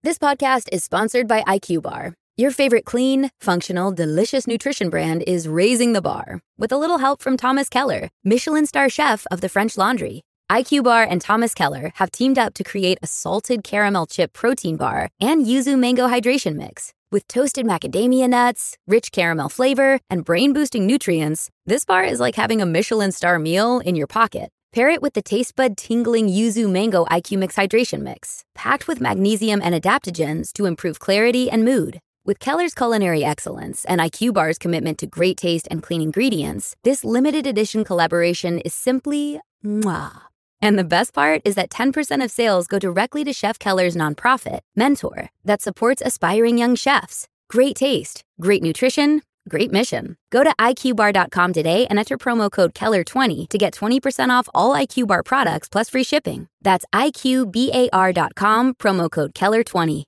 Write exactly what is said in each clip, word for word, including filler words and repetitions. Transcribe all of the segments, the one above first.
This podcast is sponsored by I Q Bar. Your favorite clean, functional, delicious nutrition brand is raising the bar with a little help from Thomas Keller, Michelin star chef of the French Laundry. I Q Bar and Thomas Keller have teamed up to create a salted caramel chip protein bar and yuzu mango hydration mix. With toasted macadamia nuts, rich caramel flavor, and brain-boosting nutrients, this bar is like having a Michelin star meal in your pocket. Pair it with the taste bud tingling yuzu mango I Q Mix hydration mix, packed with magnesium and adaptogens to improve clarity and mood. With Keller's culinary excellence and I Q Bar's commitment to great taste and clean ingredients, this limited edition collaboration is simply mwah. And the best part is that ten percent of sales go directly to Chef Keller's nonprofit, Mentor, that supports aspiring young chefs. Great taste, great nutrition, great mission. Go to I Q bar dot com today and enter promo code Keller twenty to get twenty percent off all I Q Bar products plus free shipping. That's I Q bar dot com, promo code Keller twenty.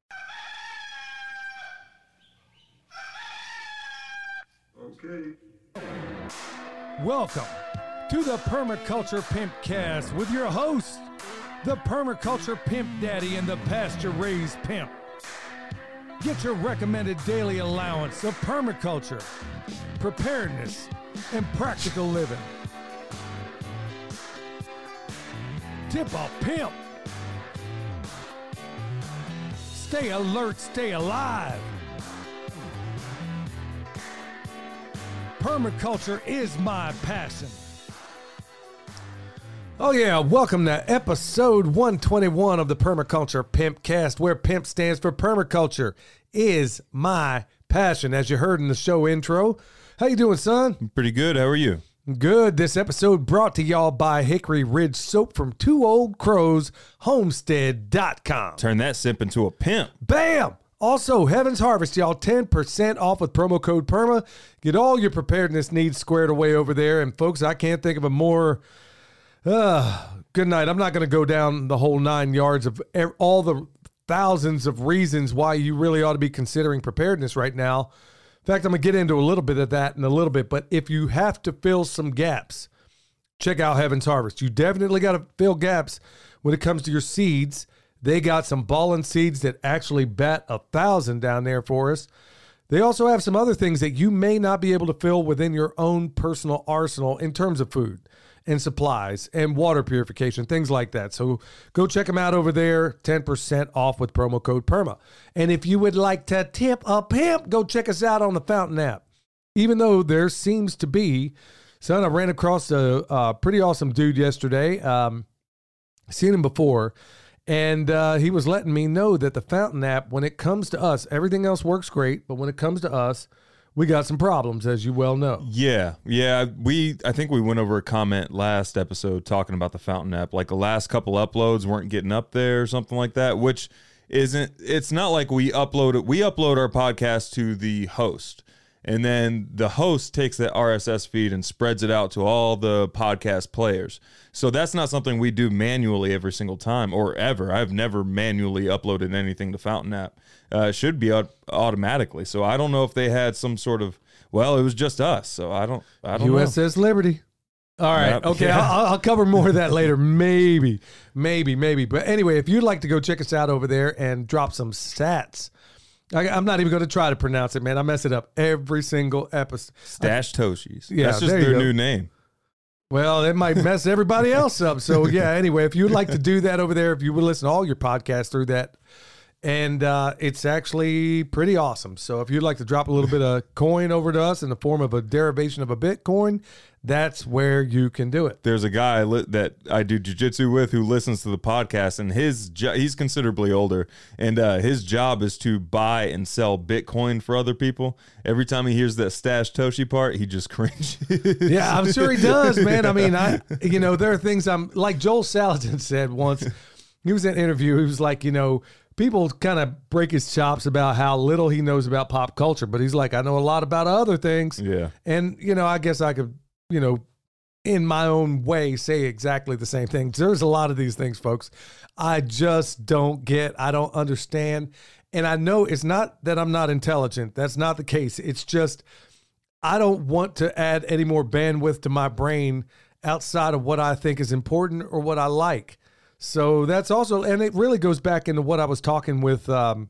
Okay. Welcome to the Permaculture Pimpcast with your host, the Permaculture Pimp Daddy and the Pasture Raised Pimp. Get your recommended daily allowance of permaculture, preparedness, and practical living. Tip a pimp. Stay alert, stay alive. Permaculture is my passion. Oh yeah, welcome to episode one twenty-one of the Permaculture Pimpcast, where pimp stands for permaculture is my passion, as you heard in the show intro. How you doing, son? Pretty good. How are you? Good. This episode brought to y'all by Hickory Ridge Soap from Two Old Crows Homestead dot com. Turn that simp into a pimp. Bam! Also, Heaven's Harvest, y'all, ten percent off with promo code PERMA. Get all your preparedness needs squared away over there. And folks, I can't think of a more... Uh, good night. I'm not going to go down the whole nine yards of all the thousands of reasons why you really ought to be considering preparedness right now. In fact, I'm going to get into a little bit of that in a little bit. But if you have to fill some gaps, check out Heaven's Harvest. You definitely got to fill gaps when it comes to your seeds. They got some ballin' seeds that actually bat a thousand down there for us. They also have some other things that you may not be able to fill within your own personal arsenal in terms of food and supplies and water purification, things like that. So go check them out over there, ten percent off with promo code PERMA. And if you would like to tip a pimp, go check us out on the Fountain app. Even though there seems to be, son, I ran across a, a pretty awesome dude yesterday. Um, seen him before. And uh, he was letting me know that the Fountain app, when it comes to us, everything else works great. But when it comes to us, we got some problems, as you well know. Yeah, yeah. We I think we went over a comment last episode talking about the Fountain app. Like the last couple uploads weren't getting up there or something like that, which isn't, it's not like we upload it. We upload our podcast to the host. And then the host takes that R S S feed and spreads it out to all the podcast players. So that's not something we do manually every single time or ever. I've never manually uploaded anything to Fountain app. Uh, it should be automatically. So I don't know if they had some sort of, well, it was just us. So I don't, I don't U S S know. Liberty. All right. Yep. Okay. Yeah. I'll, I'll cover more of that later. Maybe, maybe, maybe. But anyway, if you'd like to go check us out over there and drop some stats, I, I'm not even going to try to pronounce it, man. I mess it up every single episode. Stash Toshis. Yeah, that's just there you their go. new name. Well, it might mess everybody else up. So, yeah, anyway, if you'd like to do that over there, if you would listen to all your podcasts through that, and uh, it's actually pretty awesome. So if you'd like to drop a little bit of coin over to us in the form of a derivation of a Bitcoin, that's where you can do it. There's a guy li- that I do jiu-jitsu with who listens to the podcast, and his jo- he's considerably older, and uh, his job is to buy and sell Bitcoin for other people. Every time he hears that Stash Toshi part, he just cringes. Yeah, I'm sure he does, man. I mean, I you know, there are things I'm, like Joel Salatin said once, he was in an interview, he was like, you know, people kind of break his chops about how little he knows about pop culture, but he's like, I know a lot about other things. Yeah. And, you know, I guess I could, you know, in my own way, say exactly the same thing. There's a lot of these things, folks, I just don't get. I don't understand. And I know it's not that I'm not intelligent. That's not the case. It's just I don't want to add any more bandwidth to my brain outside of what I think is important or what I like. So that's also, and it really goes back into what I was talking with. Um,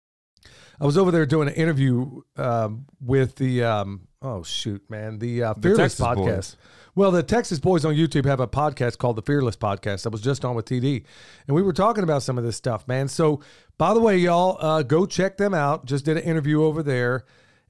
I was over there doing an interview um, with the, um, oh, shoot, man, the uh, Fearless Texas podcast. Boys. Well, the Texas Boys on YouTube have a podcast called the Fearless Podcast. I was just on with T D, and we were talking about some of this stuff, man. So, by the way, y'all, uh, go check them out. Just did an interview over there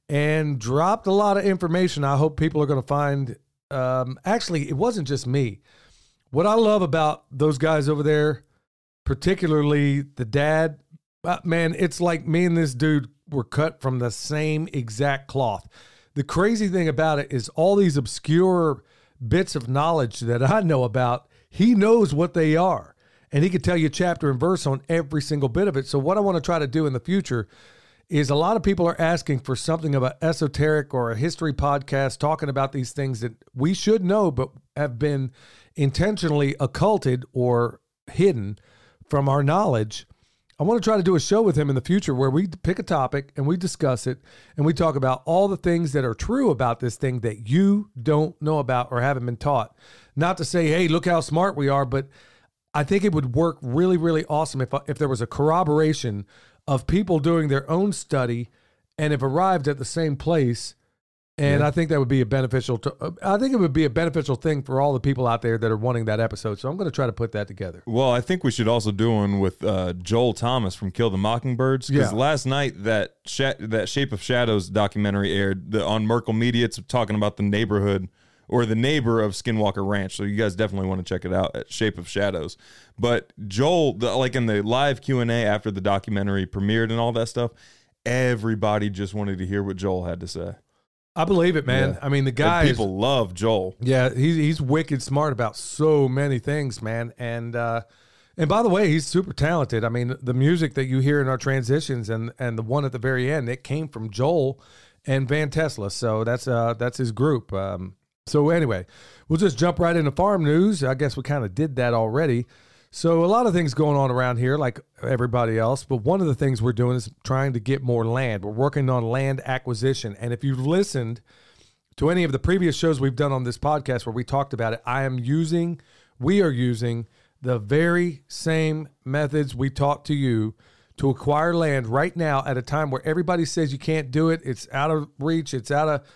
and dropped a lot of information. I hope people are going to find. Um, actually, it wasn't just me. What I love about those guys over there, particularly the dad, uh, man, it's like me and this dude were cut from the same exact cloth. The crazy thing about it is all these obscure bits of knowledge that I know about, he knows what they are. And he could tell you chapter and verse on every single bit of it. So what I want to try to do in the future is a lot of people are asking for something of an esoteric or a history podcast talking about these things that we should know, but have been intentionally occulted or hidden from our knowledge. I want to try to do a show with him in the future where we pick a topic and we discuss it and we talk about all the things that are true about this thing that you don't know about or haven't been taught. Not to say, hey, look how smart we are, but I think it would work really, really awesome if if there was a corroboration of people doing their own study and have arrived at the same place. And yeah. I think that would be a beneficial to, uh, I think it would be a beneficial thing for all the people out there that are wanting that episode. So I'm going to try to put that together. Well, I think we should also do one with uh, Joel Thomas from Kill the Mockingbirds. Because Yeah. last night that Sha- that Shape of Shadows documentary aired the, on Merkle Media. It's talking about the neighborhood or the neighbor of Skinwalker Ranch. So you guys definitely want to check it out at Shape of Shadows. But Joel, the, like in the live Q and A after the documentary premiered and all that stuff, everybody just wanted to hear what Joel had to say. I believe it, man. Yeah. I mean, the guy And is, people love Joel. yeah, he's, he's wicked smart about so many things, man. And, uh, and by the way, he's super talented. I mean, the music that you hear in our transitions and, and the one at the very end, it came from Joel and Van Tesla. So that's, uh, that's his group. Um, so anyway, we'll just jump right into farm news. I guess we kind of did that already. So a lot of things going on around here, like everybody else. But one of the things we're doing is trying to get more land. We're working on land acquisition. And if you've listened to any of the previous shows we've done on this podcast where we talked about it, I am using, we are using the very same methods we taught to you to acquire land right now at a time where everybody says you can't do it. It's out of reach. It's out of,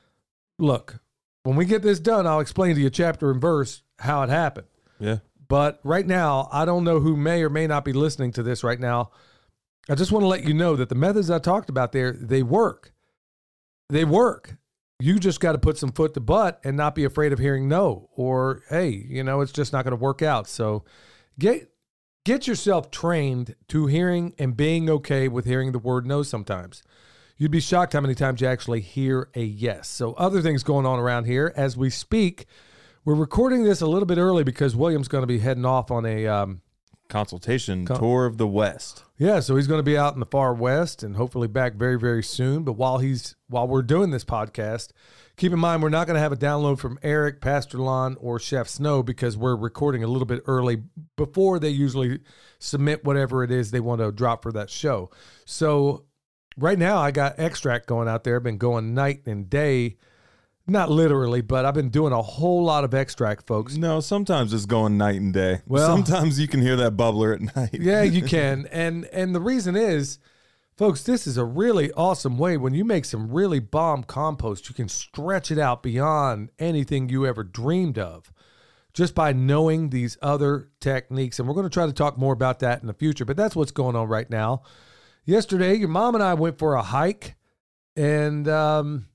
look, when we get this done, I'll explain to you chapter and verse how it happened. Yeah. But right now, I don't know who may or may not be listening to this right now. I just want to let you know that the methods I talked about there, they work. They work. You just got to put some foot to butt and not be afraid of hearing no, or, hey, you know, it's just not going to work out. So get, get yourself trained to hearing and being okay with hearing the word no sometimes. You'd be shocked how many times you actually hear a yes. So other things going on around here as we speak. We're recording this a little bit early because William's going to be heading off on a um, Consultation Con- tour of the West. yeah. So he's going to be out in the far west and hopefully back very, very soon. But while he's while we're doing this podcast, keep in mind we're not going to have a download from Eric, Pastor Lon, or Chef Snow because we're recording a little bit early before they usually submit whatever it is they want to drop for that show. So right now I got extract going out there. I've been going night and day. Not literally, but I've been doing a whole lot of extract, folks. No, sometimes it's going night and day. Well- sometimes you can hear that bubbler at night. Yeah, you can. And and the reason is, folks, this is a really awesome way. When you make some really bomb compost, you can stretch it out beyond anything you ever dreamed of just by knowing these other techniques. And we're going to try to talk more about that in the future, but that's what's going on right now. Yesterday, your mom and I went for a hike, and um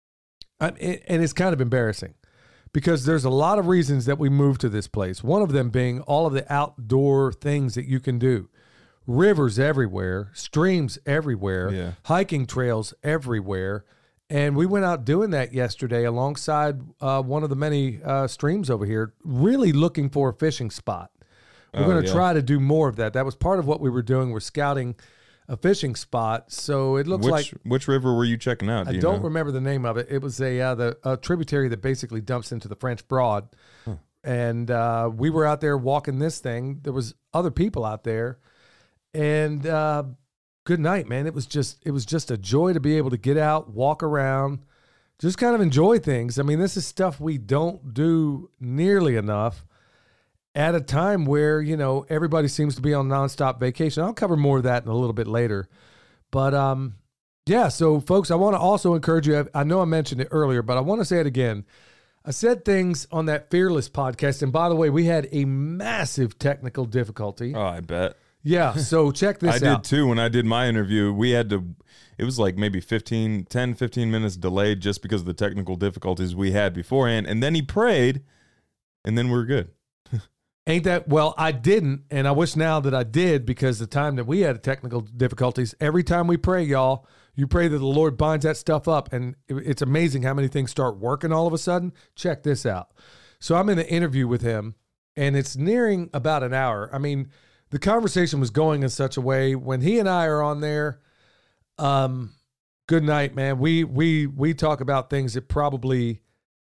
I, and it's kind of embarrassing because there's a lot of reasons that we moved to this place. One of them being all of the outdoor things that you can do. Rivers everywhere, streams everywhere, Yeah. hiking trails everywhere. And we went out doing that yesterday alongside uh, one of the many uh, streams over here, really looking for a fishing spot. We're Oh, going to yeah. try to do more of that. That was part of what we were doing. We're scouting a fishing spot. So it looks Which like which river were you checking out? Do I you don't know? remember the name of it. It was a uh, the a tributary that basically dumps into the French Broad, Huh. and uh, we were out there walking this thing. There was other people out there, and uh, good night, man. It was just it was just a joy to be able to get out, walk around, just kind of enjoy things. I mean, this is stuff we don't do nearly enough. at a time where, you know, everybody seems to be on nonstop vacation. I'll cover more of that in a little bit later. But, um, yeah, so folks, I want to also encourage you. I know I mentioned it earlier, but I want to say it again. I said things on that Fearless podcast. And by the way, we had a massive technical difficulty. Oh, I bet. Yeah, so check this I out. did too. When I did my interview, we had to, it was like maybe fifteen, ten, fifteen minutes delayed just because of the technical difficulties we had beforehand. And then he prayed, and then we're good. Ain't that, well, I didn't, and I wish now that I did, because the time that we had technical difficulties, every time we pray, y'all, you pray that the Lord binds that stuff up, and it's amazing how many things start working all of a sudden. Check this out. So I'm in an interview with him, and it's nearing about an hour. I mean, the conversation was going in such a way, when he and I are on there, um, good night, man. We we we talk about things that probably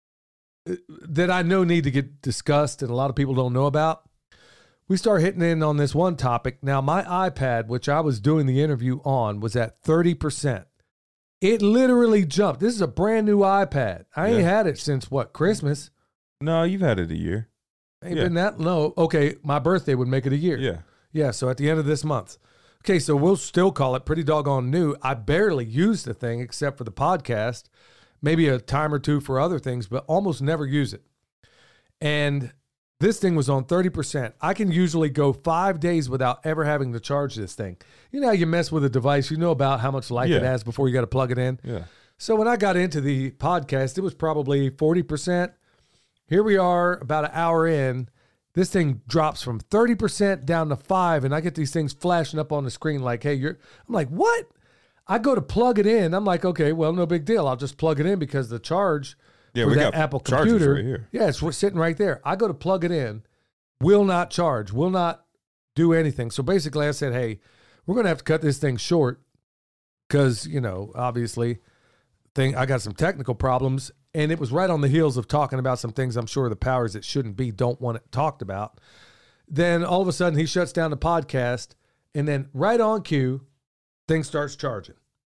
that I know need to get discussed and a lot of people don't know about. We start hitting in on this one topic. Now, my iPad, which I was doing the interview on, was at thirty percent. It literally jumped. This is a brand new iPad. I ain't Yeah. had it since, what, Christmas? No, you've had it a year. Ain't Yeah. been that? No. Okay, my birthday would make it a year. Yeah. Yeah, so at the end of this month. Okay, so we'll still call it pretty doggone new. I barely use the thing except for the podcast, maybe a time or two for other things, but almost never use it. And this thing was on thirty percent. I can usually go five days without ever having to charge this thing. You know how you mess with a device, you know about how much life it Yeah. has before you got to plug it in. Yeah. So when I got into the podcast, it was probably forty percent. Here we are about an hour in. This thing drops from thirty percent down to five, and I get these things flashing up on the screen like, hey, you're, I'm like, what? I go to plug it in. I'm like, okay, well, no big deal. I'll just plug it in because the charge Yeah, for we that got Apple chargers computer. right here. Yeah, it's sitting right there. I go to plug it in, will not charge, will not do anything. So basically I said, hey, we're going to have to cut this thing short because, you know, obviously thing I got some technical problems. And it was right on the heels of talking about some things I'm sure the powers that shouldn't be don't want it talked about. Then all of a sudden he shuts down the podcast, and then right on cue, thing starts charging.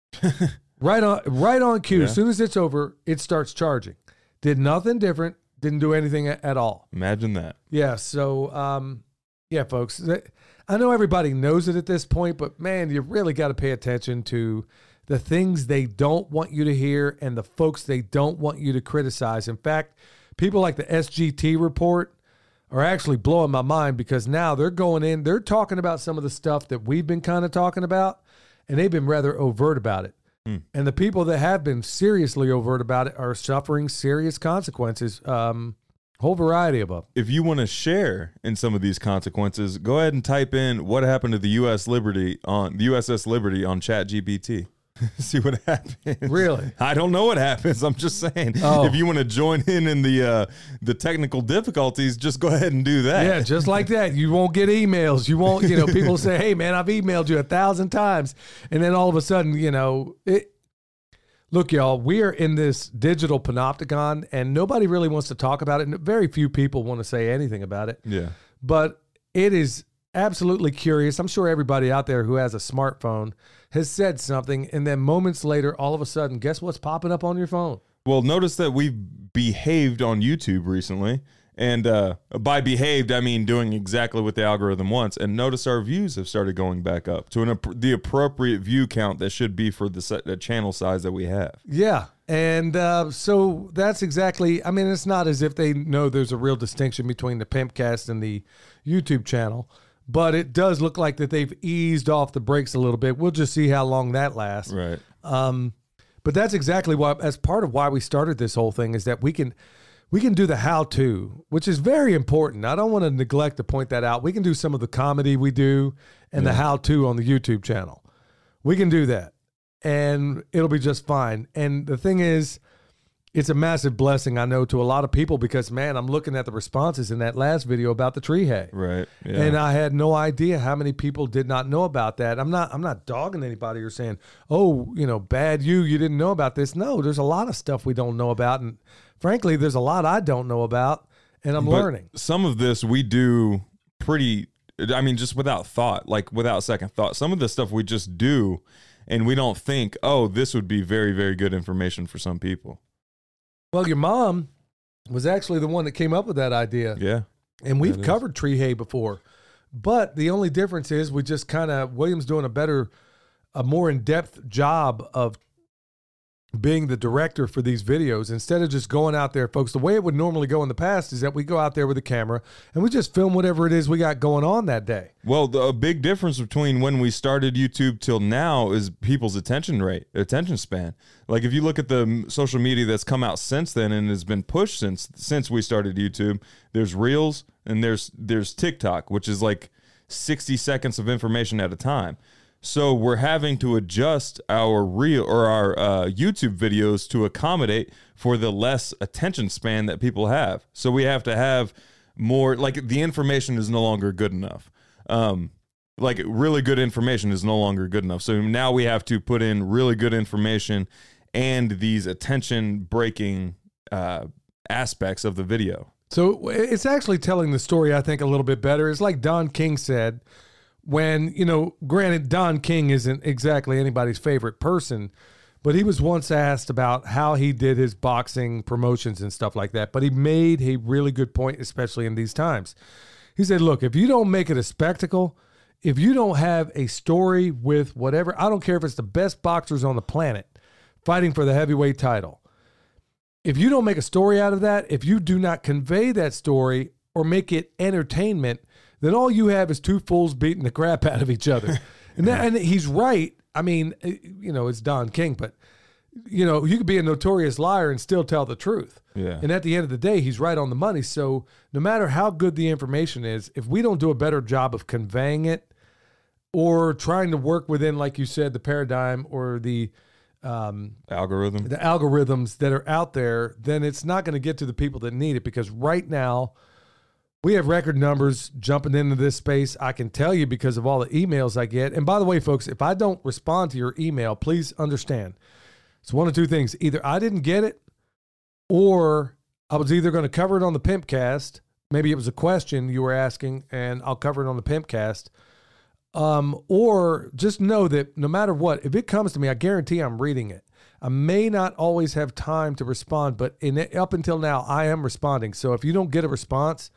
right on right on cue. Yeah. As soon as it's over, it starts charging. Did nothing different, didn't do anything a- at all. Imagine that. Yeah, so um, yeah, folks, that, I know everybody knows it at this point, but man, you really got to pay attention to the things they don't want you to hear and the folks they don't want you to criticize. In fact, people like the S G T report are actually blowing my mind because now they're going in, they're talking about some of the stuff that we've been kind of talking about, and they've been rather overt about it. Hmm. And the people that have been seriously overt about it are suffering serious consequences, um, whole variety of them. If you want to share in some of these consequences, go ahead and type in what happened to the U S Liberty on the U S S Liberty on ChatGPT. See what happens. Really? I don't know what happens. I'm just saying. Oh. If you want to join in in the uh, the technical difficulties, just go ahead and do that. Yeah, just like that. You won't get emails. You won't, you know, people say, hey, man, I've emailed you a thousand times. And then all of a sudden, you know, it. Look, y'all, we are in this digital panopticon, and nobody really wants to talk about it. And very few people want to say anything about it. Yeah. But it is absolutely curious. I'm sure everybody out there who has a smartphone has said something, and then moments later, all of a sudden, guess what's popping up on your phone? Well, notice that we've behaved on YouTube recently. And uh, by behaved, I mean doing exactly what the algorithm wants. And notice our views have started going back up to an, the appropriate view count that should be for the, set, the channel size that we have. Yeah. And uh, so that's exactly, I mean, it's not as if they know there's a real distinction between the Pimpcast and the YouTube channel, but it does look like that they've eased off the brakes a little bit. We'll just see how long that lasts. Right. Um, but that's exactly why, as part of why we started this whole thing, is that we can we can do the how-to, which is very important. I don't want to neglect to point that out. We can do some of the comedy we do and Yeah. the how-to on the YouTube channel. We can do that, and it'll be just fine. And the thing is, it's a massive blessing, I know, to a lot of people because, man, I'm looking at the responses in that last video about the tree hay. Right. Yeah. And I had no idea how many people did not know about that. I'm not I'm not dogging anybody or saying, oh, you know, bad you, you didn't know about this. No, there's a lot of stuff we don't know about. And frankly, there's a lot I don't know about, and I'm But learning. some of this we do pretty, I mean, just without thought, like without second thought. Some of the stuff we just do, and we don't think, oh, this would be very, very good information for some people. Well, your mom was actually the one that came up with that idea. Yeah. And we've covered tree hay before. But the only difference is we just kind of, William's doing a better, a more in-depth job of being the director for these videos instead of just going out there, folks. The way it would normally go in the past is that we go out there with a camera and we just film whatever it is we got going on that day. Well, the a big difference between when we started YouTube till now is people's attention rate, attention span. Like if you look at the social media that's come out since then and has been pushed since since we started YouTube, there's Reels and there's there's TikTok, which is like sixty seconds of information at a time. So we're having to adjust our reel or our uh, YouTube videos to accommodate for the less attention span that people have. So we have to have more, like the information is no longer good enough. Um, like really good information is no longer good enough. So now we have to put in really good information and these attention breaking uh, aspects of the video. So it's actually telling the story, I think, a little bit better. It's like Don King said. When, you know, granted, Don King isn't exactly anybody's favorite person, but he was once asked about how he did his boxing promotions and stuff like that. But he made a really good point, especially in these times. He said, look, if you don't make it a spectacle, if you don't have a story with whatever, I don't care if it's the best boxers on the planet fighting for the heavyweight title. If you don't make a story out of that, if you do not convey that story or make it entertainment, then all you have is two fools beating the crap out of each other. And, that, and he's right. I mean, you know, it's Don King, but, you know, you could be a notorious liar and still tell the truth. Yeah. And at the end of the day, he's right on the money. So no matter how good the information is, if we don't do a better job of conveying it or trying to work within, like you said, the paradigm or the um, algorithm, the algorithms that are out there, then it's not going to get to the people that need it, because right now, we have record numbers jumping into this space. I can tell you because of all the emails I get. And by the way, folks, if I don't respond to your email, please understand. It's one of two things. Either I didn't get it, or I was either going to cover it on the Pimpcast. Maybe it was a question you were asking, and I'll cover it on the Pimpcast. Um, or just know that no matter what, if it comes to me, I guarantee I'm reading it. I may not always have time to respond, but in up until now, I am responding. So if you don't get a response,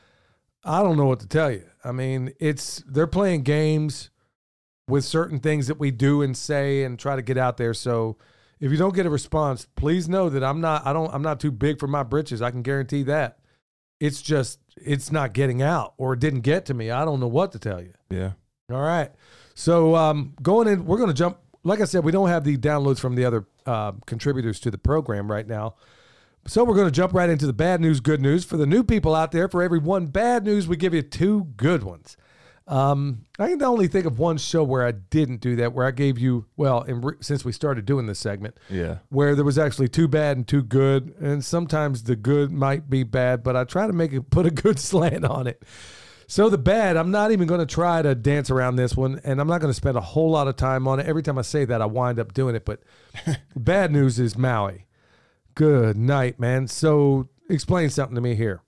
I don't know what to tell you. I mean, it's they're playing games with certain things that we do and say and try to get out there. So if you don't get a response, please know that I'm not I don't I'm not too big for my britches. I can guarantee that. It's just it's not getting out, or it didn't get to me. I don't know what to tell you. Yeah. All right. So um, going in, we're going to jump. Like I said, we don't have the downloads from the other uh, contributors to the program right now. So we're going to jump right into the bad news, good news. For the new people out there, for every one bad news, we give you two good ones. Um, I can only think of one show where I didn't do that, where I gave you, well, in re- since we started doing this segment, yeah, where there was actually two bad and two good. And sometimes the good might be bad, but I try to make it, put a good slant on it. So the bad, I'm not even going to try to dance around this one, and I'm not going to spend a whole lot of time on it. Every time I say that, I wind up doing it. But bad news is Maui. Good night, man. So explain something to me here.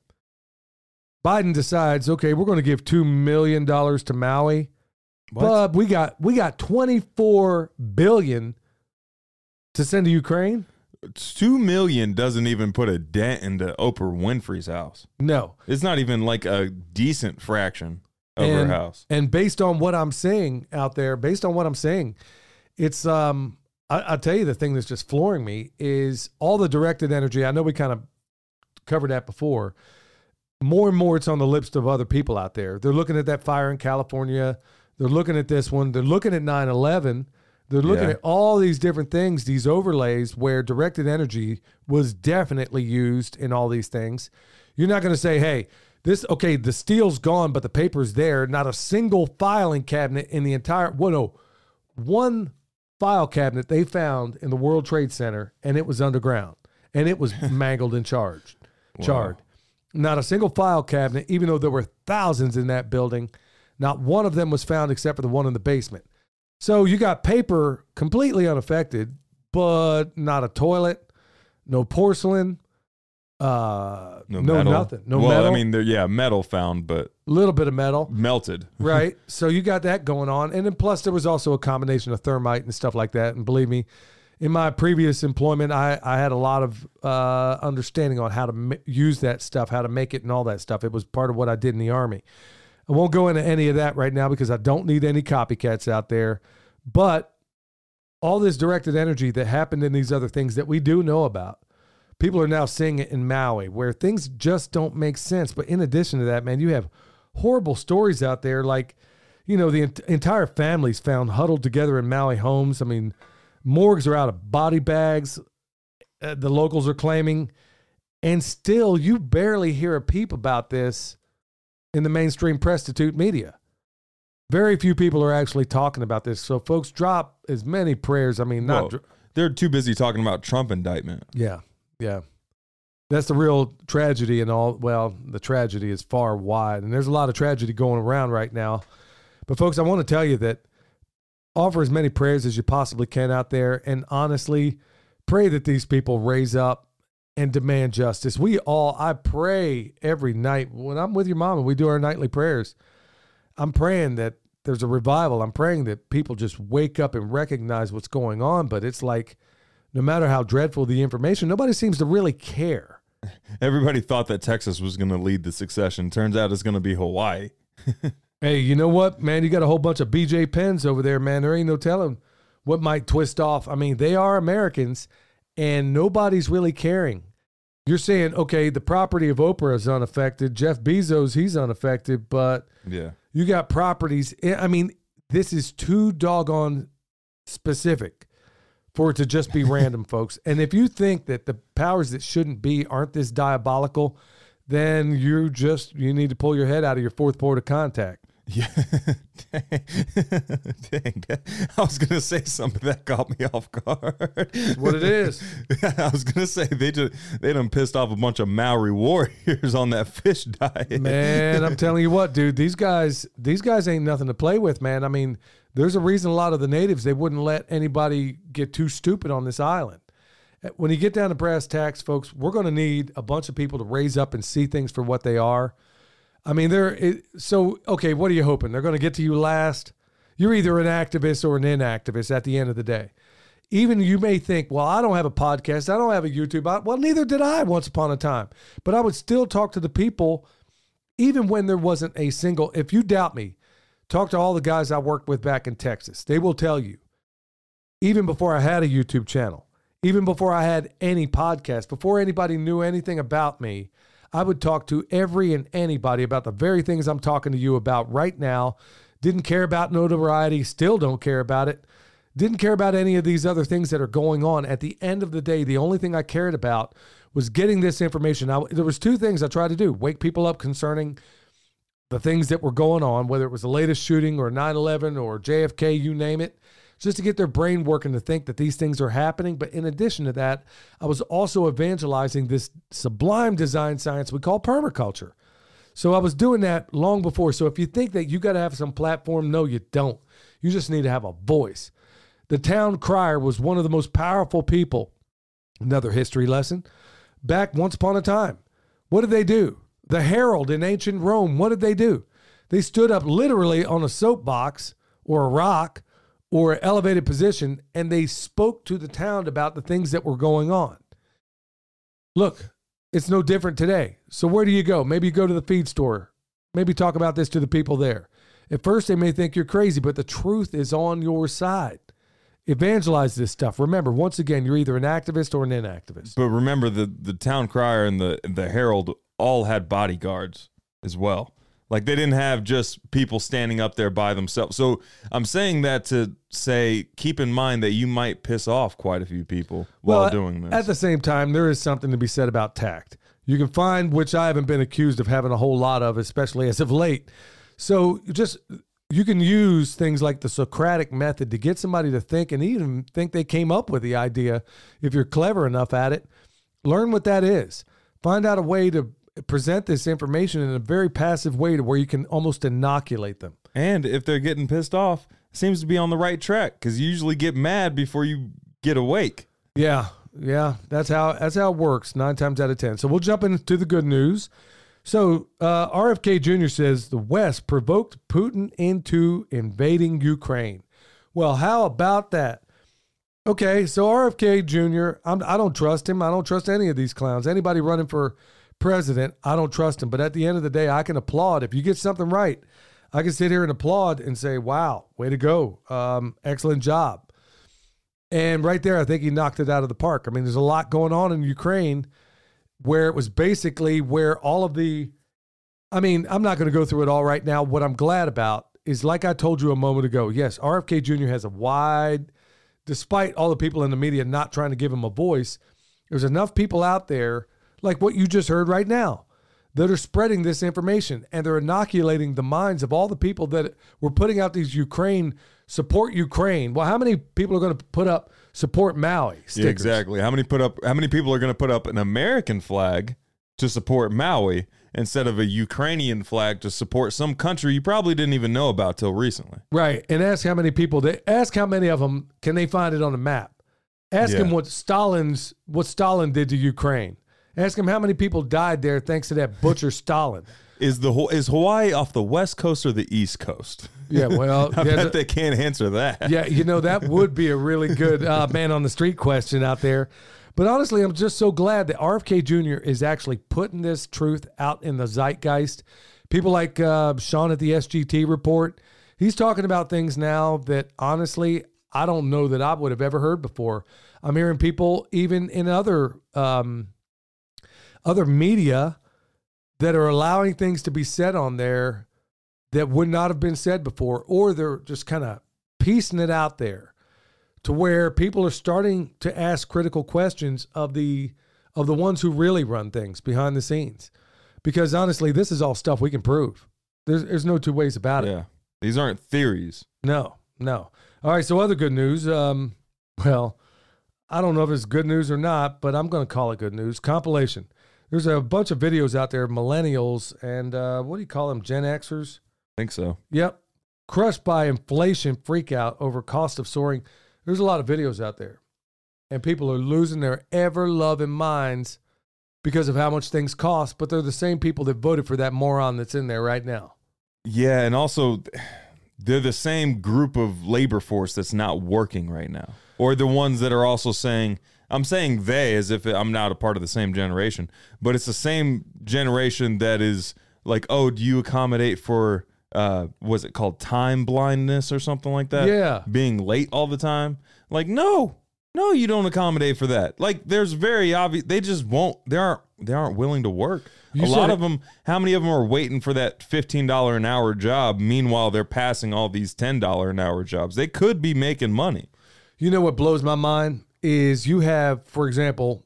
Biden decides, okay, we're going to give two million dollars to Maui. What? But we got we got twenty-four billion dollars to send to Ukraine. Two million doesn't even put a dent into Oprah Winfrey's house. No. It's not even like a decent fraction of and, her house. And based on what I'm seeing out there, based on what I'm saying, it's um I, I'll tell you the thing that's just flooring me is all the directed energy. I know we kind of covered that before. More and more it's on the lips of other people out there. They're looking at that fire in California. They're looking at this one. They're looking at nine eleven. They're looking Yeah. at all these different things, these overlays where directed energy was definitely used in all these things. You're not going to say, hey, this, okay, the steel's gone, but the paper's there. Not a single filing cabinet in the entire, well, no, one file cabinet they found in the World Trade Center, and it was underground, and it was mangled and charged, charred. Wow. Not a single file cabinet, even though there were thousands in that building, not one of them was found except for the one in the basement. So you got paper completely unaffected, but not a toilet, no porcelain, uh, No, no metal. nothing, no well, metal. I mean, there, yeah, metal found, but A little bit of metal, melted. right? So you got that going on. And then plus there was also a combination of thermite and stuff like that. And believe me, in my previous employment, I, I had a lot of uh, understanding on how to m- use that stuff, how to make it and all that stuff. It was part of what I did in the Army. I won't go into any of that right now because I don't need any copycats out there. But all this directed energy that happened in these other things that we do know about, people are now seeing it in Maui where things just don't make sense. But in addition to that, man, you have horrible stories out there. Like, you know, the ent- entire families found huddled together in Maui homes. I mean, morgues are out of body bags, uh, the locals are claiming. And still, you barely hear a peep about this in the mainstream prostitute media. Very few people are actually talking about this. So, folks, drop as many prayers. I mean, not. Well, dr- they're too busy talking about Trump indictment. Yeah, yeah. That's the real tragedy and all. Well, the tragedy is far wide, and there's a lot of tragedy going around right now. But, folks, I want to tell you that offer as many prayers as you possibly can out there, and honestly, pray that these people raise up and demand justice. We all, I pray every night when I'm with your mom and we do our nightly prayers. I'm praying that there's a revival. I'm praying that people just wake up and recognize what's going on. But it's like, no matter how dreadful the information, nobody seems to really care. Everybody thought that Texas was going to lead the succession. Turns out it's going to be Hawaii. Hey, you know what, man? You got a whole bunch of B J Penns over there, man. There ain't no telling what might twist off. I mean, they are Americans, and nobody's really caring. You're saying, okay, the property of Oprah is unaffected. Jeff Bezos, he's unaffected, but Yeah. you got properties. I mean, this is too doggone specific for it to just be random, folks. And if you think that the powers that shouldn't be aren't this diabolical, then you just, you need to pull your head out of your fourth port of contact. Yeah. Dang. I was going to say something that caught me off guard. That's what it is. I was going to say they just, they done pissed off a bunch of Maori warriors on that fish diet. Man, I'm telling you what, dude, these guys, these guys ain't nothing to play with, man. I mean, there's a reason a lot of the natives, they wouldn't let anybody get too stupid on this island. When you get down to brass tacks, folks, we're going to need a bunch of people to raise up and see things for what they are. I mean, they're it, so, okay, what are you hoping? They're going to get to you last? You're either an activist or an inactivist at the end of the day. Even you may think, well, I don't have a podcast. I don't have a YouTube. I, well, neither did I once upon a time. But I would still talk to the people, even when there wasn't a single. If you doubt me, talk to all the guys I worked with back in Texas. They will tell you, even before I had a YouTube channel, even before I had any podcast, before anybody knew anything about me, I would talk to every and anybody about the very things I'm talking to you about right now. Didn't care about notoriety, still don't care about it. Didn't care about any of these other things that are going on. At the end of the day, the only thing I cared about was getting this information. I, there was two things I tried to do. Wake people up concerning the things that were going on, whether it was the latest shooting or nine eleven or J F K, you name it, just to get their brain working to think that these things are happening. But in addition to that, I was also evangelizing this sublime design science we call permaculture. So I was doing that long before. So if you think that you got to have some platform, no, you don't. You just need to have a voice. The town crier was one of the most powerful people. Another history lesson. Back once upon a time, what did they do? The herald in ancient Rome, what did they do? They stood up literally on a soapbox or a rock or an elevated position, and they spoke to the town about the things that were going on. Look, it's no different today. So where do you go? Maybe you go to the feed store. Maybe talk about this to the people there. At first, they may think you're crazy, but the truth is on your side. Evangelize this stuff. Remember, once again, you're either an activist or an inactivist. But remember, the, the town crier and the, the herald all had bodyguards as well. Like, they didn't have just people standing up there by themselves. So I'm saying that to say, keep in mind that you might piss off quite a few people while well, doing this. At the same time, there is something to be said about tact. You can find, which I haven't been accused of having a whole lot of, especially as of late. So just, you can use things like the Socratic method to get somebody to think and even think they came up with the idea. If you're clever enough at it, learn what that is. Find out a way to present this information in a very passive way to where you can almost inoculate them. And if they're getting pissed off, it seems to be on the right track, because you usually get mad before you get awake. Yeah, yeah, that's how that's how it works nine times out of ten. So we'll jump into the good news. So uh, R F K Junior says the West provoked Putin into invading Ukraine. Well, how about that? Okay, so R F K Junior, I'm, I don't trust him. I don't trust any of these clowns. Anybody running for president, I don't trust him. But at the end of the day, I can applaud. If you get something right, I can sit here and applaud and say, wow, way to go. Um, excellent job. And right there, I think he knocked it out of the park. I mean, there's a lot going on in Ukraine where it was basically where all of the, I mean, I'm not going to go through it all right now. What I'm glad about is, like I told you a moment ago, yes, R F K Junior has a wide, despite all the people in the media not trying to give him a voice, there's enough people out there, like what you just heard right now, that are spreading this information, and they're inoculating the minds of all the people that were putting out these Ukraine, support Ukraine. Well, how many people are going to put up support Maui stickers? Yeah, exactly. How many put up? How many people are going to put up an American flag to support Maui instead of a Ukrainian flag to support some country you probably didn't even know about till recently? Right. And ask how many people, they ask how many of them can they find it on the map. Ask Yeah. him what Stalin's what Stalin did to Ukraine. Ask him how many people died there thanks to that butcher Stalin. Is the is Hawaii off the west coast or the east coast? Yeah, well, I yeah, bet the- they can't answer that. yeah, you know, that would be a really good uh, man on the street question out there. But honestly, I'm just so glad that R F K Junior is actually putting this truth out in the zeitgeist. People like uh, Sean at the S G T report, he's talking about things now that honestly, I don't know that I would have ever heard before. I'm hearing people even in other um, other media that are allowing things to be said on there that would not have been said before, or they're just kind of piecing it out there to where people are starting to ask critical questions of the of the ones who really run things behind the scenes. Because honestly, this is all stuff we can prove. There's there's no two ways about it. Yeah. These aren't theories. No, no. All right, so other good news. Um, well, I don't know if it's good news or not, but I'm going to call it good news. Compilation. There's a bunch of videos out there, millennials and uh, what do you call them, Gen Xers? I think so. Yep. Crushed by inflation freakout over cost of soaring. There's a lot of videos out there. And people are losing their ever-loving minds because of how much things cost, but they're the same people that voted for that moron that's in there right now. Yeah, and also they're the same group of labor force that's not working right now. Or the ones that are also saying, I'm saying they as if I'm not a part of the same generation, but it's the same generation that is like, oh, do you accommodate for, uh, was it called time blindness or something like that? Yeah. Being late all the time? Like, no, no, you don't accommodate for that. Like, there's very obvious, they just won't, they aren't, they aren't willing to work. You a lot said of them, how many of them are waiting for that fifteen dollars an hour job? Meanwhile, they're passing all these ten dollars an hour jobs. They could be making money. You know what blows my mind is you have, for example,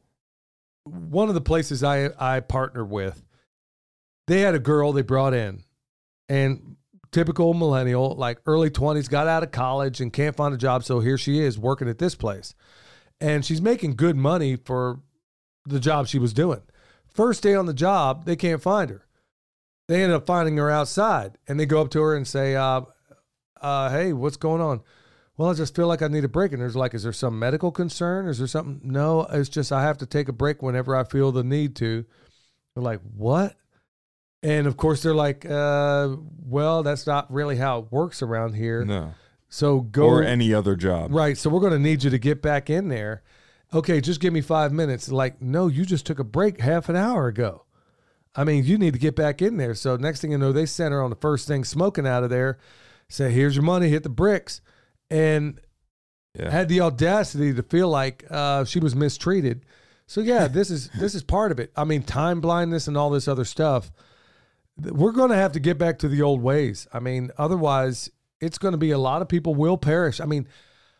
one of the places I, I partner with, they had a girl they brought in, and typical millennial, like early twenties, got out of college and can't find a job. So here she is working at this place, and she's making good money for the job she was doing. First day on the job, they can't find her. They end up finding her outside, and they go up to her and say, uh, uh, hey, what's going on? Well, I just feel like I need a break. And there's like, is there some medical concern? Is there something? No, it's just I have to take a break whenever I feel the need to. They're like, what? And of course, they're like, uh, well, that's not really how it works around here. No. So go. Or any other job. Right. So we're going to need you to get back in there. Okay, just give me five minutes. Like, no, you just took a break half an hour ago. I mean, you need to get back in there. So next thing you know, they sent her on the first thing smoking out of there, say, here's your money, hit the bricks. And Yeah. had the audacity to feel like uh, she was mistreated. So yeah, this is this is part of it. I mean, time blindness and all this other stuff. We're going to have to get back to the old ways. I mean, otherwise, it's going to be a lot of people will perish. I mean,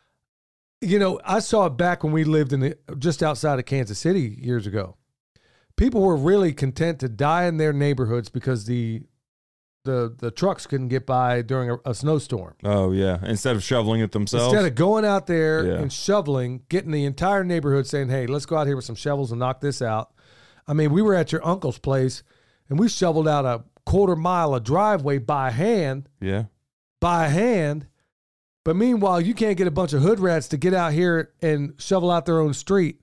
you know, I saw it back when we lived in the, just outside of Kansas City years ago. People were really content to die in their neighborhoods because the the the trucks couldn't get by during a, a snowstorm. Oh, yeah. Instead of shoveling it themselves. Instead of going out there Yeah. and shoveling, getting the entire neighborhood saying, hey, let's go out here with some shovels and knock this out. I mean, we were at your uncle's place and we shoveled out a quarter mile of driveway by hand, yeah. by hand. But meanwhile, you can't get a bunch of hood rats to get out here and shovel out their own street.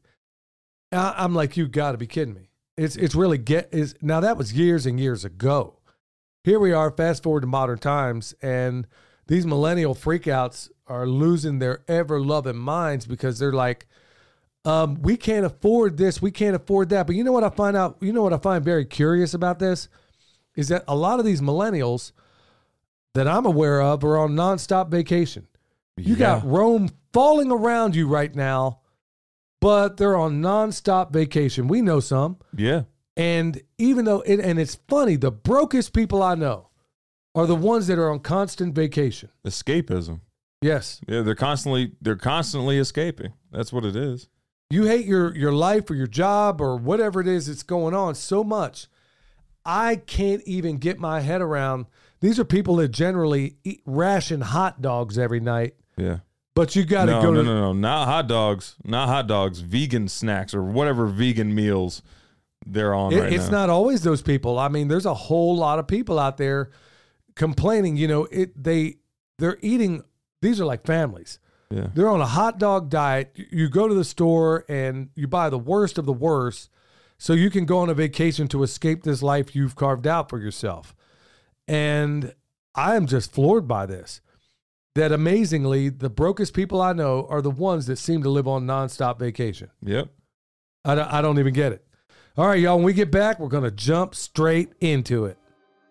I, I'm like, you got to be kidding me. It's it's really get is now that was years and years ago. Here we are, fast forward to modern times, and these millennial freakouts are losing their ever loving minds because they're like, um, we can't afford this, we can't afford that. But you know what I find out? You know what I find very curious about this is that a lot of these millennials that I'm aware of are on nonstop vacation. You Yeah. got Rome falling around you right now, but they're on nonstop vacation. We know some. Yeah. And even though, it, and it's funny, the brokest people I know are the ones that are on constant vacation. Escapism. Yes. Yeah, they're constantly they're constantly escaping. That's what it is. You hate your, your life or your job or whatever it is that's going on so much. I can't even get my head around. These are people that generally eat ration hot dogs every night, Yeah. but you got to No, go no, to no, no, not hot dogs, not hot dogs, vegan snacks or whatever vegan meals they're on It- right it's now. not always those people. I mean, there's a whole lot of people out there complaining. You know, it they they're eating. These are like families. Yeah. They're on a hot dog diet. You- You go to the store and you buy the worst of the worst, so you can go on a vacation to escape this life you've carved out for yourself. And I am just floored by this. That amazingly, the brokest people I know are the ones that seem to live on nonstop vacation. Yep. I don't, I don't even get it. All right, y'all, when we get back, we're going to jump straight into it.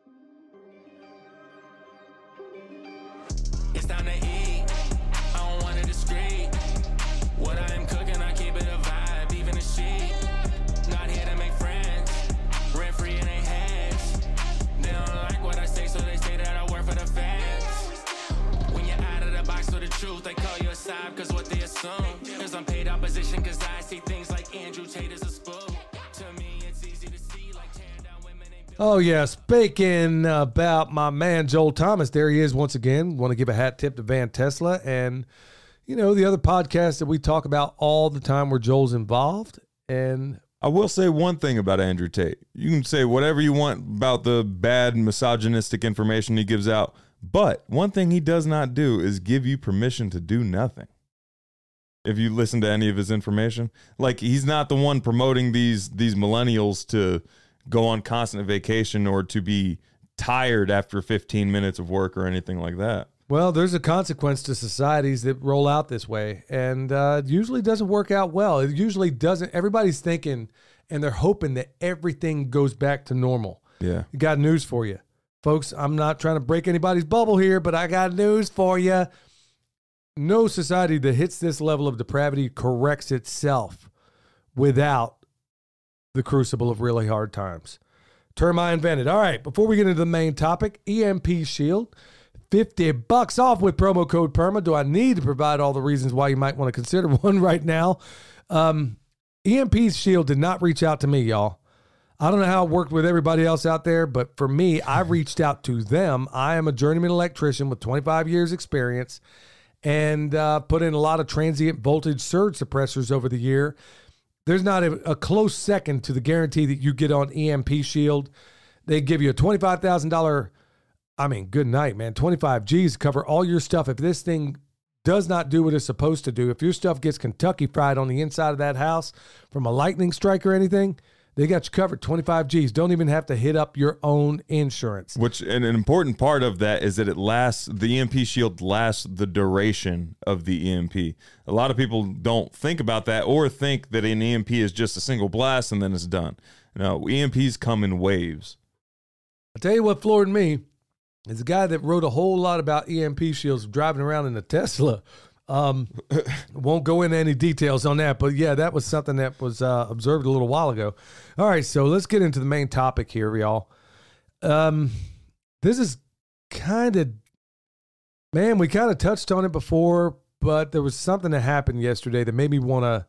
It's time to eat. I don't want it discreet. What I am cooking, I keep it a vibe, even a sheet. Not here to make friends. Rent free in their heads. They don't like what I say, so they say that I work for the fans. When you're out of the box for the truth, they call you a side, cause what they assume is unpaid opposition, cause I see things like Andrew Tate as a spoon. To me, it's easy to see, like tearing down women ain't built. Oh, yeah. Speaking about my man, Joel Thomas, there he is once again. Want to give a hat tip to Van Tesla and, you know, the other podcasts that we talk about all the time where Joel's involved. And I will say one thing about Andrew Tate. You can say whatever you want about the bad misogynistic information he gives out, but one thing he does not do is give you permission to do nothing. If you listen to any of his information, like he's not the one promoting these these millennials to go on constant vacation or to be tired after fifteen minutes of work or anything like that. well, there's a consequence to societies that roll out this way, and uh, it usually doesn't work out well. It usually doesn't. Everybody's thinking and they're hoping that everything goes back to normal. Yeah. Got news for you, folks. I'm not trying to break anybody's bubble here, but I got news for you. No society that hits this level of depravity corrects itself without the crucible of really hard times. Term I invented. All right, before we get into the main topic, E M P Shield, fifty bucks off with promo code PERMA. Do I need to provide all the reasons why you might want to consider one right now? Um, E M P Shield did not reach out to me, y'all. I don't know how it worked with everybody else out there, but for me, I reached out to them. I am a journeyman electrician with twenty-five years experience and uh, put in a lot of transient voltage surge suppressors over the year. There's not a, a close second to the guarantee that you get on E M P Shield. They give you a twenty-five thousand dollars, I mean, good night, man, twenty-five G's to cover all your stuff. If this thing does not do what it's supposed to do, if your stuff gets Kentucky fried on the inside of that house from a lightning strike or anything, they got you covered, twenty-five G's. Don't even have to hit up your own insurance. Which, and an important part of that is that it lasts, the E M P shield lasts the duration of the E M P. A lot of people don't think about that or think that an E M P is just a single blast and then it's done. No, E M Ps come in waves. I'll tell you what floored me is a guy that wrote a whole lot about E M P shields driving around in a Tesla. Um, won't go into any details on that, but yeah, that was something that was uh, observed a little while ago. All right, so let's get into the main topic here, y'all. Um, this is kind of, man, we kind of touched on it before, but there was something that happened yesterday that made me want to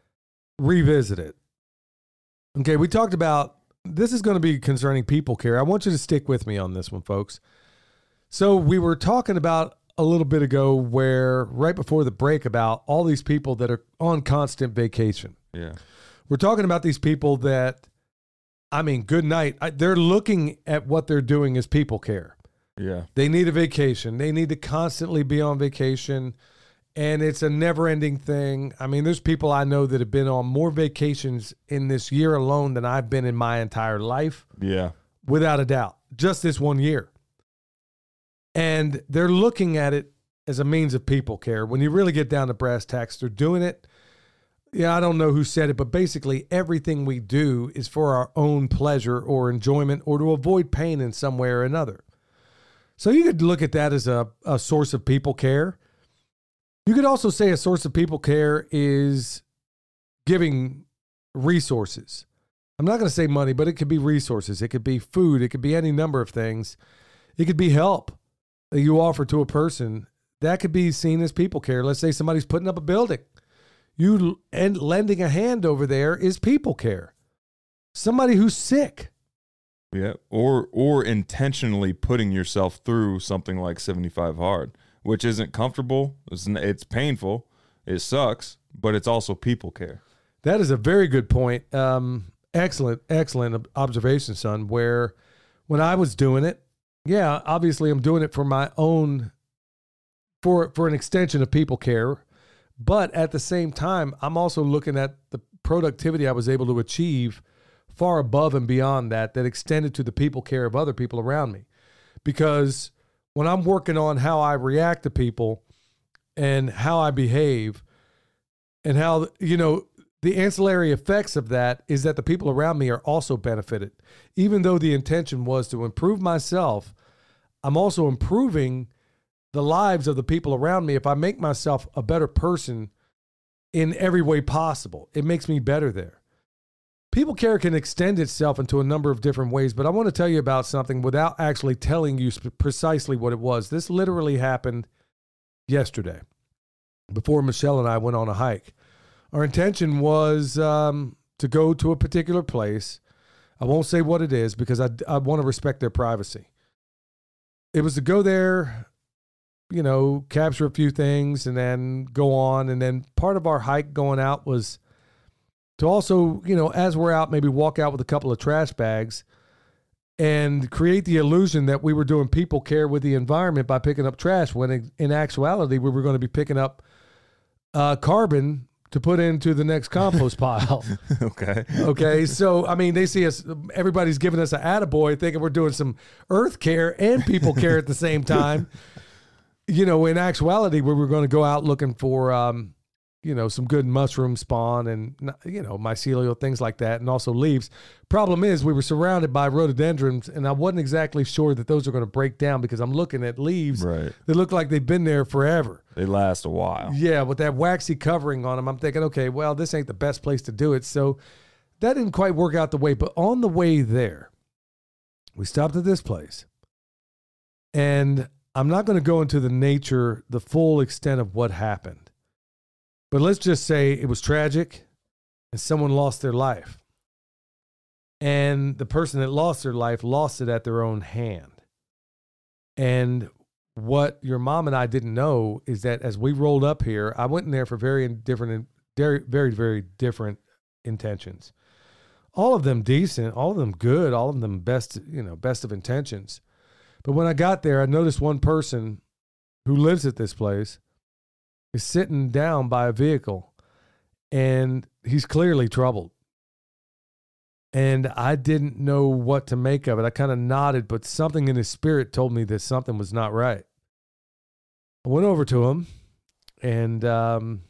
revisit it. Okay, we talked about, this is going to be concerning people care. I want you to stick with me on this one, folks. So we were talking about a little bit ago where right before the break about all these people that are on constant vacation. Yeah. We're talking about these people that, I mean, good night. I, they're looking at what they're doing as people care. Yeah. They need a vacation. They need to constantly be on vacation. And it's a never ending thing. I mean, there's people I know that have been on more vacations in this year alone than I've been in my entire life. Yeah. Without a doubt. Just this one year. And they're looking at it as a means of people care. When you really get down to brass tacks, they're doing it. Yeah, I don't know who said it, but basically everything we do is for our own pleasure or enjoyment or to avoid pain in some way or another. So you could look at that as a, a source of people care. You could also say a source of people care is giving resources. I'm not going to say money, but it could be resources. It could be food. It could be any number of things. It could be help that you offer to a person. That could be seen as people care. Let's say somebody's putting up a building. You and lending a hand over there is people care. Somebody who's sick. Yeah, or or intentionally putting yourself through something like seventy-five hard, which isn't comfortable. It's, it's painful. It sucks, but it's also people care. That is a very good point. Um, excellent, excellent observation, son. Where when I was doing it, yeah, obviously I'm doing it for my own, for for an extension of people care. But at the same time, I'm also looking at the productivity I was able to achieve far above and beyond that, that extended to the people care of other people around me. Because when I'm working on how I react to people and how I behave and how, you know, the ancillary effects of that is that the people around me are also benefited. Even though the intention was to improve myself, I'm also improving the lives of the people around me. If I make myself a better person in every way possible, it makes me better there. People care can extend itself into a number of different ways, but I want to tell you about something without actually telling you precisely what it was. This literally happened yesterday before Michelle and I went on a hike. Our intention was um, to go to a particular place. I won't say what it is because I, I want to respect their privacy. It was to go there, you know, capture a few things and then go on. And then part of our hike going out was to also, you know, as we're out, maybe walk out with a couple of trash bags and create the illusion that we were doing people care with the environment by picking up trash, when in, in actuality, we were going to be picking up uh, carbon to put into the next compost pile. Okay. Okay. So, I mean, they see us, everybody's giving us an attaboy thinking we're doing some earth care and people care at the same time. You know, in actuality, we were going to go out looking for, um, you know, some good mushroom spawn and, you know, mycelial, things like that, and also leaves. Problem is, we were surrounded by rhododendrons, and I wasn't exactly sure that those are going to break down because I'm looking at leaves Right. that look like they've been there forever. They last a while. Yeah, with that waxy covering on them, I'm thinking, okay, well, this ain't the best place to do it. So that didn't quite work out the way. But on the way there, we stopped at this place, and I'm not going to go into the nature, the full extent of what happened. But let's just say it was tragic and someone lost their life. And the person that lost their life lost it at their own hand. And what your mom and I didn't know is that as we rolled up here, I went in there for very different, very, very, very different intentions. All of them decent, all of them good, all of them best, you know, best of intentions. But when I got there, I noticed one person who lives at this place is sitting down by a vehicle, and he's clearly troubled. And I didn't know what to make of it. I kind of nodded, but something in his spirit told me that something was not right. I went over to him and um,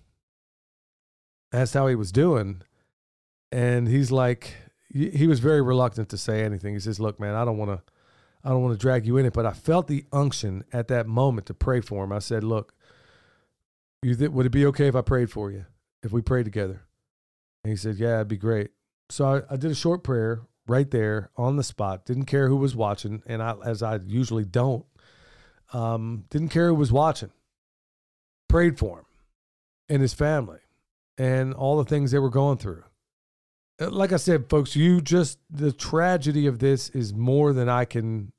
asked how he was doing. And he's like, he was very reluctant to say anything. He says, look, man, I don't want to, I don't want to drag you in it, but I felt the unction at that moment to pray for him. I said, look, you th- would it be okay if I prayed for you, if we prayed together? And he said, yeah, it'd be great. So I, I did a short prayer right there on the spot. Didn't care who was watching, and I, as I usually don't, um, didn't care who was watching. Prayed for him and his family and all the things they were going through. Like I said, folks, you just, the tragedy of this is more than I can,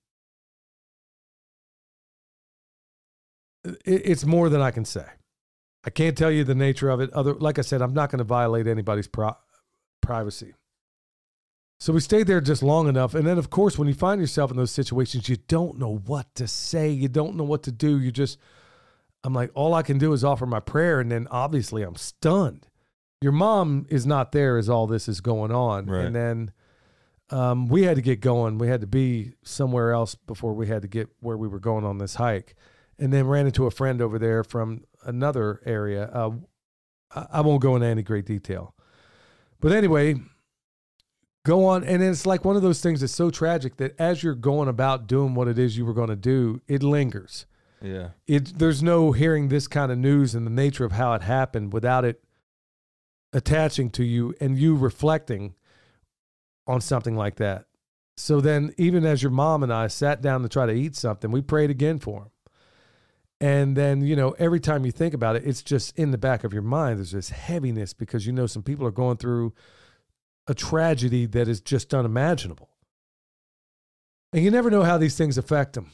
it, it's more than I can say. I can't tell you the nature of it. Other, like I said, I'm not going to violate anybody's pro- privacy. So we stayed there just long enough. And then, of course, when you find yourself in those situations, you don't know what to say. You don't know what to do. You just, I'm like, all I can do is offer my prayer. And then obviously I'm stunned. Your mom is not there as all this is going on. Right. And then um, we had to get going. We had to be somewhere else before we had to get where we were going on this hike. and then ran into a friend over there from another area. Uh, I, I won't go into any great detail. But anyway, go on. And it's like one of those things that's so tragic that as you're going about doing what it is you were going to do, it lingers. Yeah. It, there's no hearing this kind of news and the nature of how it happened without it attaching to you and you reflecting on something like that. So then even as your mom and I sat down to try to eat something, we prayed again for him. And then, you know, every time you think about it, it's just in the back of your mind. There's this heaviness because, you know, some people are going through a tragedy that is just unimaginable. And you never know how these things affect them.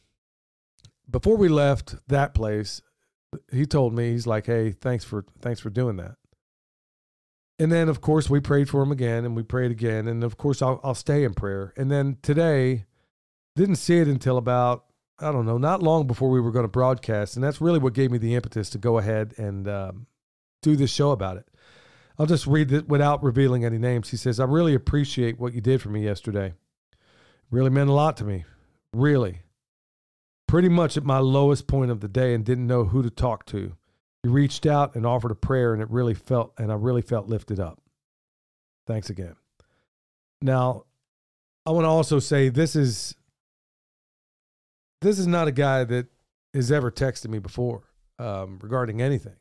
Before we left that place, he told me, he's like, hey, thanks for, thanks for doing that. And then, of course, we prayed for him again, and we prayed again. And, of course, I'll, I'll stay in prayer. And then today, didn't see it until about, I don't know, not long before we were going to broadcast. And that's really what gave me the impetus to go ahead and um, do this show about it. I'll just read it without revealing any names. He says, I really appreciate what you did for me yesterday. It really meant a lot to me. Really. Pretty much at my lowest point of the day and didn't know who to talk to. You reached out and offered a prayer, and it really felt, and I really felt lifted up. Thanks again. Now, I want to also say this is, this is not a guy that has ever texted me before um, regarding anything.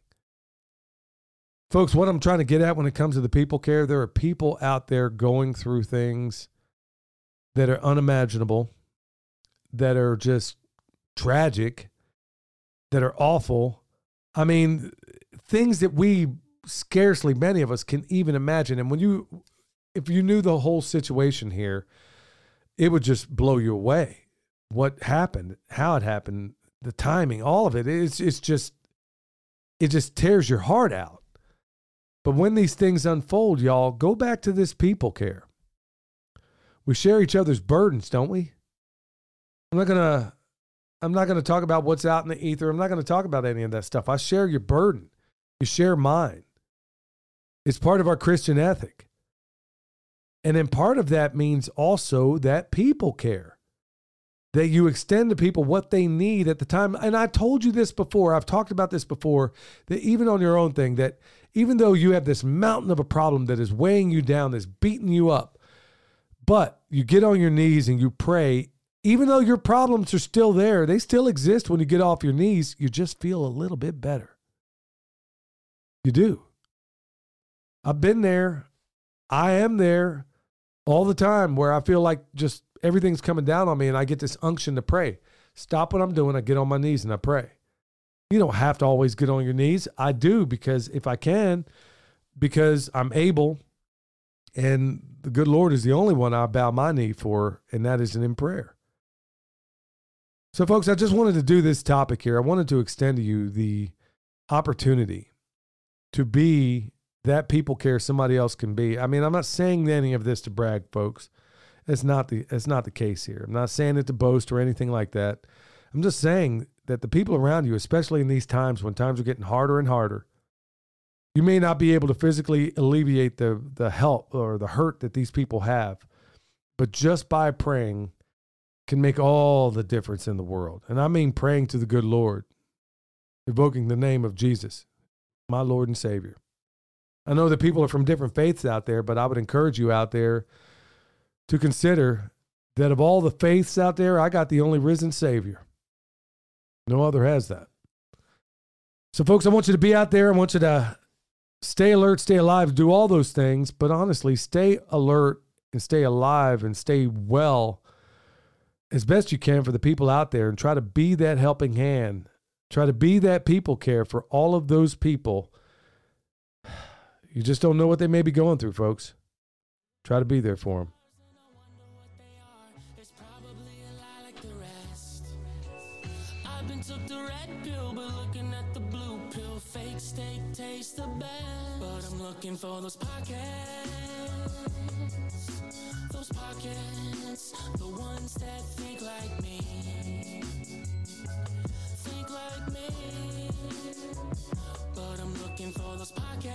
Folks, what I'm trying to get at when it comes to the people care, there are people out there going through things that are unimaginable, that are just tragic, that are awful. I mean, things that we scarcely, many of us, can even imagine. And when you, if you knew the whole situation here, it would just blow you away. What happened, how it happened, the timing, all of it. It's, it's just, it just tears your heart out. But when these things unfold, y'all, go back to this people care. We share each other's burdens, don't we? I'm not going to, I'm not going to talk about what's out in the ether. I'm not going to talk about any of that stuff. I share your burden. You share mine. It's part of our Christian ethic. And then part of that means also that people care. That you extend to people what they need at the time. And I told you this before. I've talked about this before. That even on your own thing, that even though you have this mountain of a problem that is weighing you down, that's beating you up, but you get on your knees and you pray. Even though your problems are still there, they still exist when you get off your knees, you just feel a little bit better. You do. I've been there. I am there all the time where I feel like just everything's coming down on me and I get this unction to pray. Stop what I'm doing. I get on my knees and I pray. You don't have to always get on your knees. I do because if I can, because I'm able, and the good Lord is the only one I bow my knee for, and that is in prayer. So, folks, I just wanted to do this topic here. I wanted to extend to you the opportunity to be that people care somebody else can be. I mean, I'm not saying any of this to brag, folks. It's not the, it's not the case here. I'm not saying it to boast or anything like that. I'm just saying that the people around you, especially in these times when times are getting harder and harder, you may not be able to physically alleviate the, the help or the hurt that these people have, but just by praying can make all the difference in the world. And I mean praying to the good Lord, evoking the name of Jesus, my Lord and Savior. I know that people are from different faiths out there, but I would encourage you out there to consider that of all the faiths out there, I got the only risen Savior. No other has that. So, folks, I want you to be out there. I want you to stay alert, stay alive, do all those things. But honestly, stay alert and stay alive and stay well as best you can for the people out there, and try to be that helping hand. Try to be that people care for all of those people. You just don't know what they may be going through, folks. Try to be there for them. I've been took the red pill, but looking at the blue pill, fake steak tastes the best. But I'm looking for those pockets, those pockets, the ones that think like me, think like me. But I'm looking for those pockets,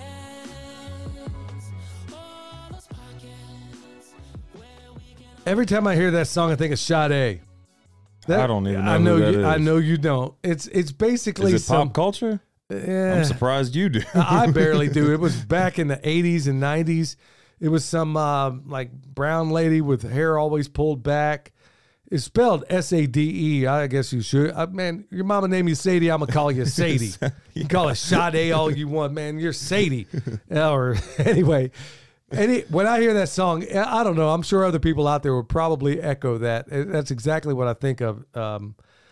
oh, those pockets, where we can. Every time I hear that song, I think of Sade. That, I don't even know I who know that you. is. I know you don't. It's it's basically Is it some. pop culture? Eh, I'm surprised you do. I barely do. It was back in the eighties and nineties. It was some uh, like brown lady with hair always pulled back. It's spelled S A D E. I guess you should. Uh, man, your mama named you Sadie. I'm going to call you Sadie. You can call it Sade all you want, man. You're Sadie. Or anyway, any, when I hear that song, I don't know. I'm sure other people out there would probably echo that. That's exactly what I think of. Um,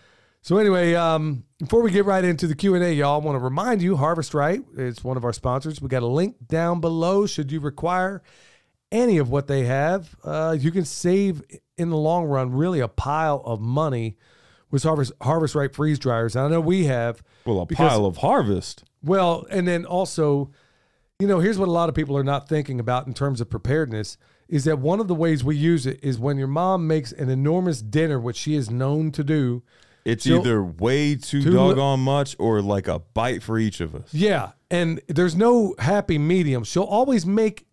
so anyway, um, before we get right into the Q and A, y'all, I want to remind you, Harvest Right, it's one of our sponsors. We got a link down below should you require any of what they have. Uh, you can save in the long run really a pile of money with Harvest Harvest Right freeze dryers. And I know we have. Well, a because- pile of harvest. Well, and then also, you know, here's what a lot of people are not thinking about in terms of preparedness is that one of the ways we use it is when your mom makes an enormous dinner, which she is known to do. It's She'll- either way too, too doggone much or like a bite for each of us. Yeah, and there's no happy medium. She'll always make,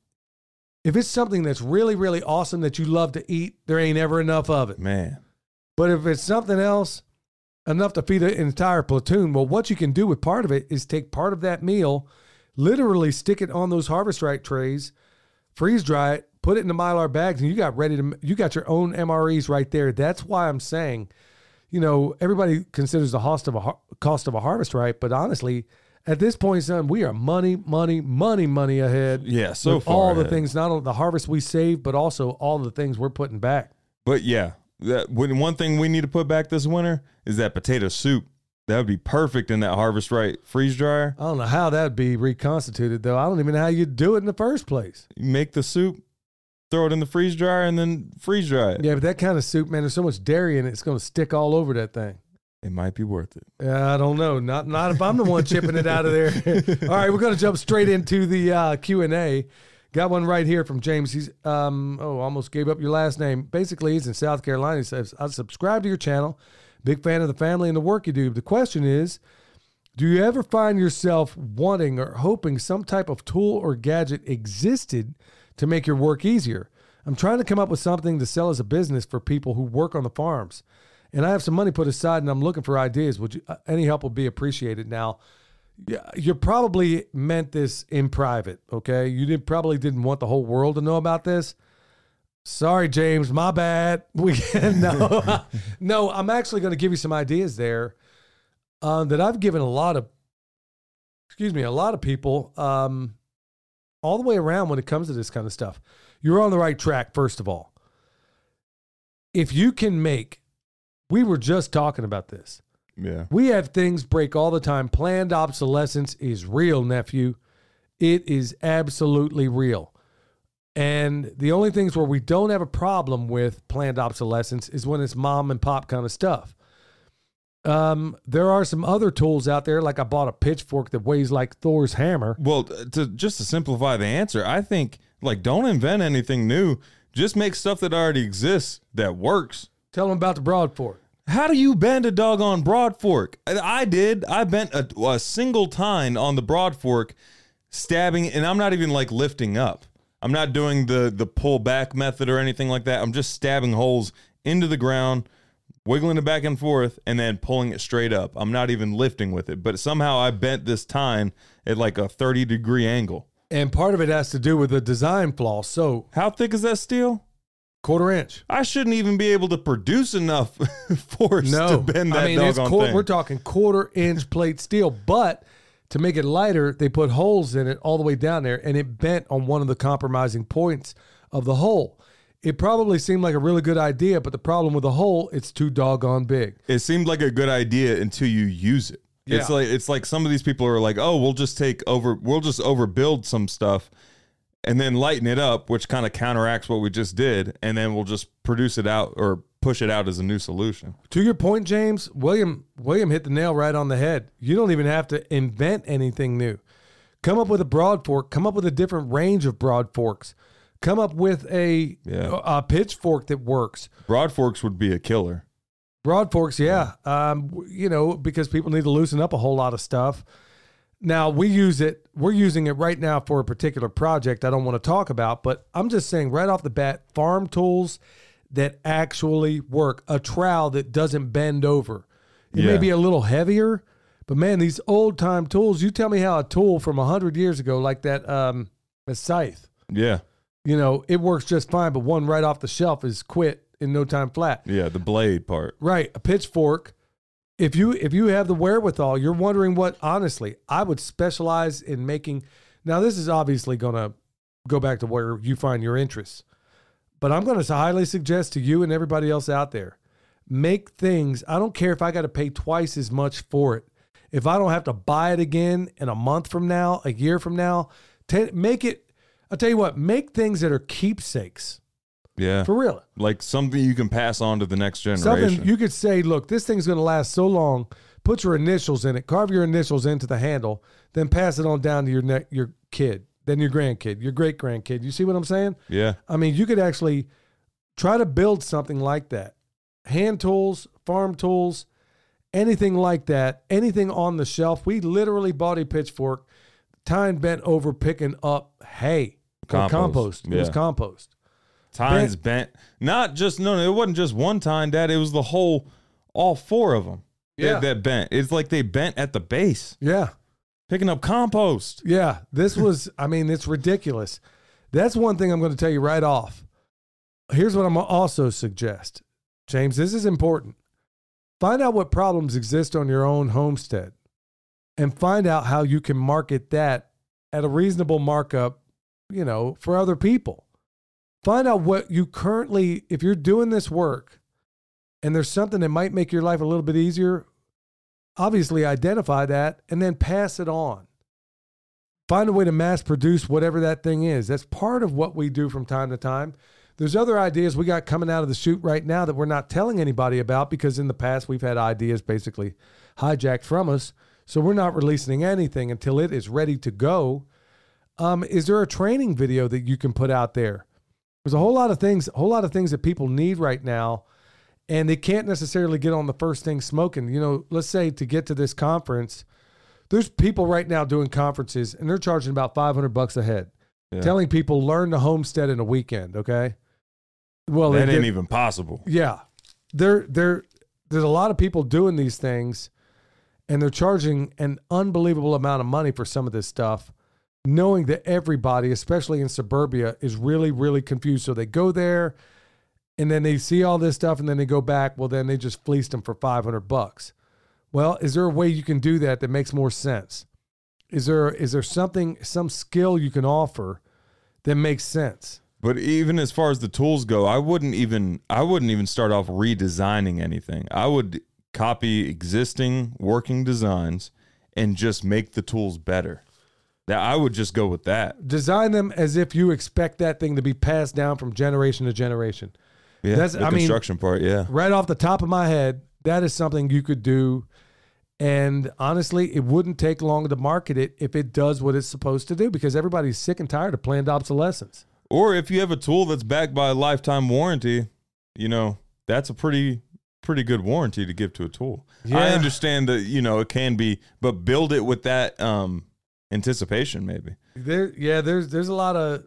if it's something that's really, really awesome that you love to eat, there ain't ever enough of it. Man. But if it's something else, enough to feed an entire platoon, well, what you can do with part of it is take part of that meal, literally stick it on those Harvest Right trays, freeze dry it, put it in the Mylar bags, and you got ready to, you got your own M R Es right there. That's why I'm saying, you know, everybody considers the cost of a har- cost of a Harvest Right, but honestly, at this point, son, we are money, money, money, money ahead. Yeah, so with far all the ahead. things, not only the harvest we save, but also all the things we're putting back. But yeah, that when one thing we need to put back this winter is that potato soup. That would be perfect in that Harvest Right freeze dryer. I don't know how that'd be reconstituted, though. I don't even know how you'd do it in the first place. You make the soup, throw it in the freeze dryer, and then freeze dry it. Yeah, but that kind of soup, man, there's so much dairy in it, it's going to stick all over that thing. It might be worth it. Yeah, I don't know. Not not if I'm the one chipping it out of there. All right, we're going to jump straight into the uh, Q and A. Got one right here from James. He's um oh almost gave up your last name. Basically, he's in South Carolina. He says, "I subscribe to your channel. Big fan of the family and the work you do. The question is, do you ever find yourself wanting or hoping some type of tool or gadget existed to make your work easier? I'm trying to come up with something to sell as a business for people who work on the farms. And I have some money put aside and I'm looking for ideas. Would you, uh, any help would be appreciated." Now, yeah, you probably meant this in private, okay? You did, probably didn't want the whole world to know about this. Sorry, James, my bad. We no, no. I'm actually going to give you some ideas there uh, that I've given a lot of, excuse me, a lot of people um, all the way around when it comes to this kind of stuff. You're on the right track, first of all. If you can make, we were just talking about this. Yeah. We have things break all the time. Planned obsolescence is real, nephew. It is absolutely real. And the only things where we don't have a problem with planned obsolescence is when it's mom and pop kind of stuff. Um, there are some other tools out there, like I bought a pitchfork that weighs like Thor's hammer. Well, to just to simplify the answer, I think like don't invent anything new. Just make stuff that already exists that works. Tell them about the broad fork. How do you bend a doggone broad fork? I, I did. I bent a, a single tine on the broad fork, stabbing, and I'm not even like lifting up. I'm not doing the the pull back method or anything like that. I'm just stabbing holes into the ground, wiggling it back and forth, and then pulling it straight up. I'm not even lifting with it. But somehow I bent this tine at like a thirty degree angle. And part of it has to do with the design flaw. So How thick is that steel? quarter inch. I shouldn't even be able to produce enough force No, to bend that I mean, it's doggone quar- thing. we're talking quarter inch plate steel, but to make it lighter, they put holes in it all the way down there, and it bent on one of the compromising points of the hole. It probably seemed like a really good idea, but the problem with the hole, it's too doggone big. It seemed like a good idea until you use it. It's Yeah. like it's like some of these people are like, oh, we'll just take over, we'll just overbuild some stuff, and then lighten it up, which kind of counteracts what we just did, and then we'll just produce it out or push it out as a new solution. To your point, James, William William hit the nail right on the head. You don't even have to invent anything new. Come up with a broad fork. Come up with a different range of broad forks. Come up with a, Yeah. a, a pitchfork that works. Broad forks would be a killer. Broad forks, yeah. Um, w- you know, because people need to loosen up a whole lot of stuff. Now, we use it, we're using it right now for a particular project I don't want to talk about, but I'm just saying right off the bat, farm tools, that actually work. A trowel that doesn't bend over. It Yeah. may be a little heavier, but man, these old time tools, you tell me how a tool from a hundred years ago, like that, um, a scythe, Yeah. you know, it works just fine, but one right off the shelf is quit in no time flat. Yeah. The blade part. Right. A pitchfork. If you if you have the wherewithal, you're wondering what, honestly, I would specialize in making. Now, this is obviously going to go back to where you find your interests, but I'm going to highly suggest to you and everybody else out there, make things. I don't care if I got to pay twice as much for it. If I don't have to buy it again in a month from now, a year from now, t- make it. I'll tell you what, make things that are keepsakes. Yeah. For real. Like something you can pass on to the next generation. Something you could say, look, this thing's going to last so long. Put your initials in it. Carve your initials into the handle. Then pass it on down to your ne- your kid, then your grandkid, your great grandkid. You see what I'm saying? Yeah. I mean, you could actually try to build something like that. Hand tools, farm tools, anything like that, anything on the shelf. We literally bought a pitchfork, time bent over picking up hay. Or Compost. compost. It was Yeah. compost. Tines bent. Not just, no, no, it wasn't just one tine, Dad. It was the whole, all four of them Yeah. that, that bent. It's like they bent at the base, Yeah. picking up compost. Yeah, this was, I mean, it's ridiculous. That's one thing I'm going to tell you right off. Here's what I'm also suggest. James, this is important. Find out what problems exist on your own homestead and find out how you can market that at a reasonable markup, you know, for other people. Find out what you currently, if you're doing this work and there's something that might make your life a little bit easier, obviously identify that and then pass it on. Find a way to mass produce whatever that thing is. That's part of what we do from time to time. There's other ideas we got coming out of the chute right now that we're not telling anybody about because in the past we've had ideas basically hijacked from us. So we're not releasing anything until it is ready to go. Um, is there a training video that you can put out there? There's a whole lot of things, a whole lot of things that people need right now, and they can't necessarily get on the first thing smoking. You know, let's say to get to this conference, there's people right now doing conferences, and they're charging about five hundred bucks a head, Yeah. telling people learn to homestead in a weekend. Okay, well, That they ain't get- even possible. yeah, there, there, there's a lot of people doing these things, and they're charging an unbelievable amount of money for some of this stuff, knowing that everybody, especially in suburbia, is really, really confused. So they go there, and then they see all this stuff, and then they go back. Well, then they just fleeced them for five hundred bucks. Well, is there a way you can do that that makes more sense? Is there is there something, some skill you can offer that makes sense? But even as far as the tools go, I wouldn't even I wouldn't even start off redesigning anything. I would copy existing working designs and just make the tools better. That I would just go with that. Design them as if you expect that thing to be passed down from generation to generation. Yeah, That's- the I mean- construction part, yeah. Right off the top of my head, that is something you could do. And honestly, it wouldn't take long to market it if it does what it's supposed to do because everybody's sick and tired of planned obsolescence. Or if you have a tool that's backed by a lifetime warranty, you know, that's a pretty pretty good warranty to give to a tool. I Yeah. understand that, you know, it can be, but build it with that um anticipation maybe. There, yeah, there's there's a lot of,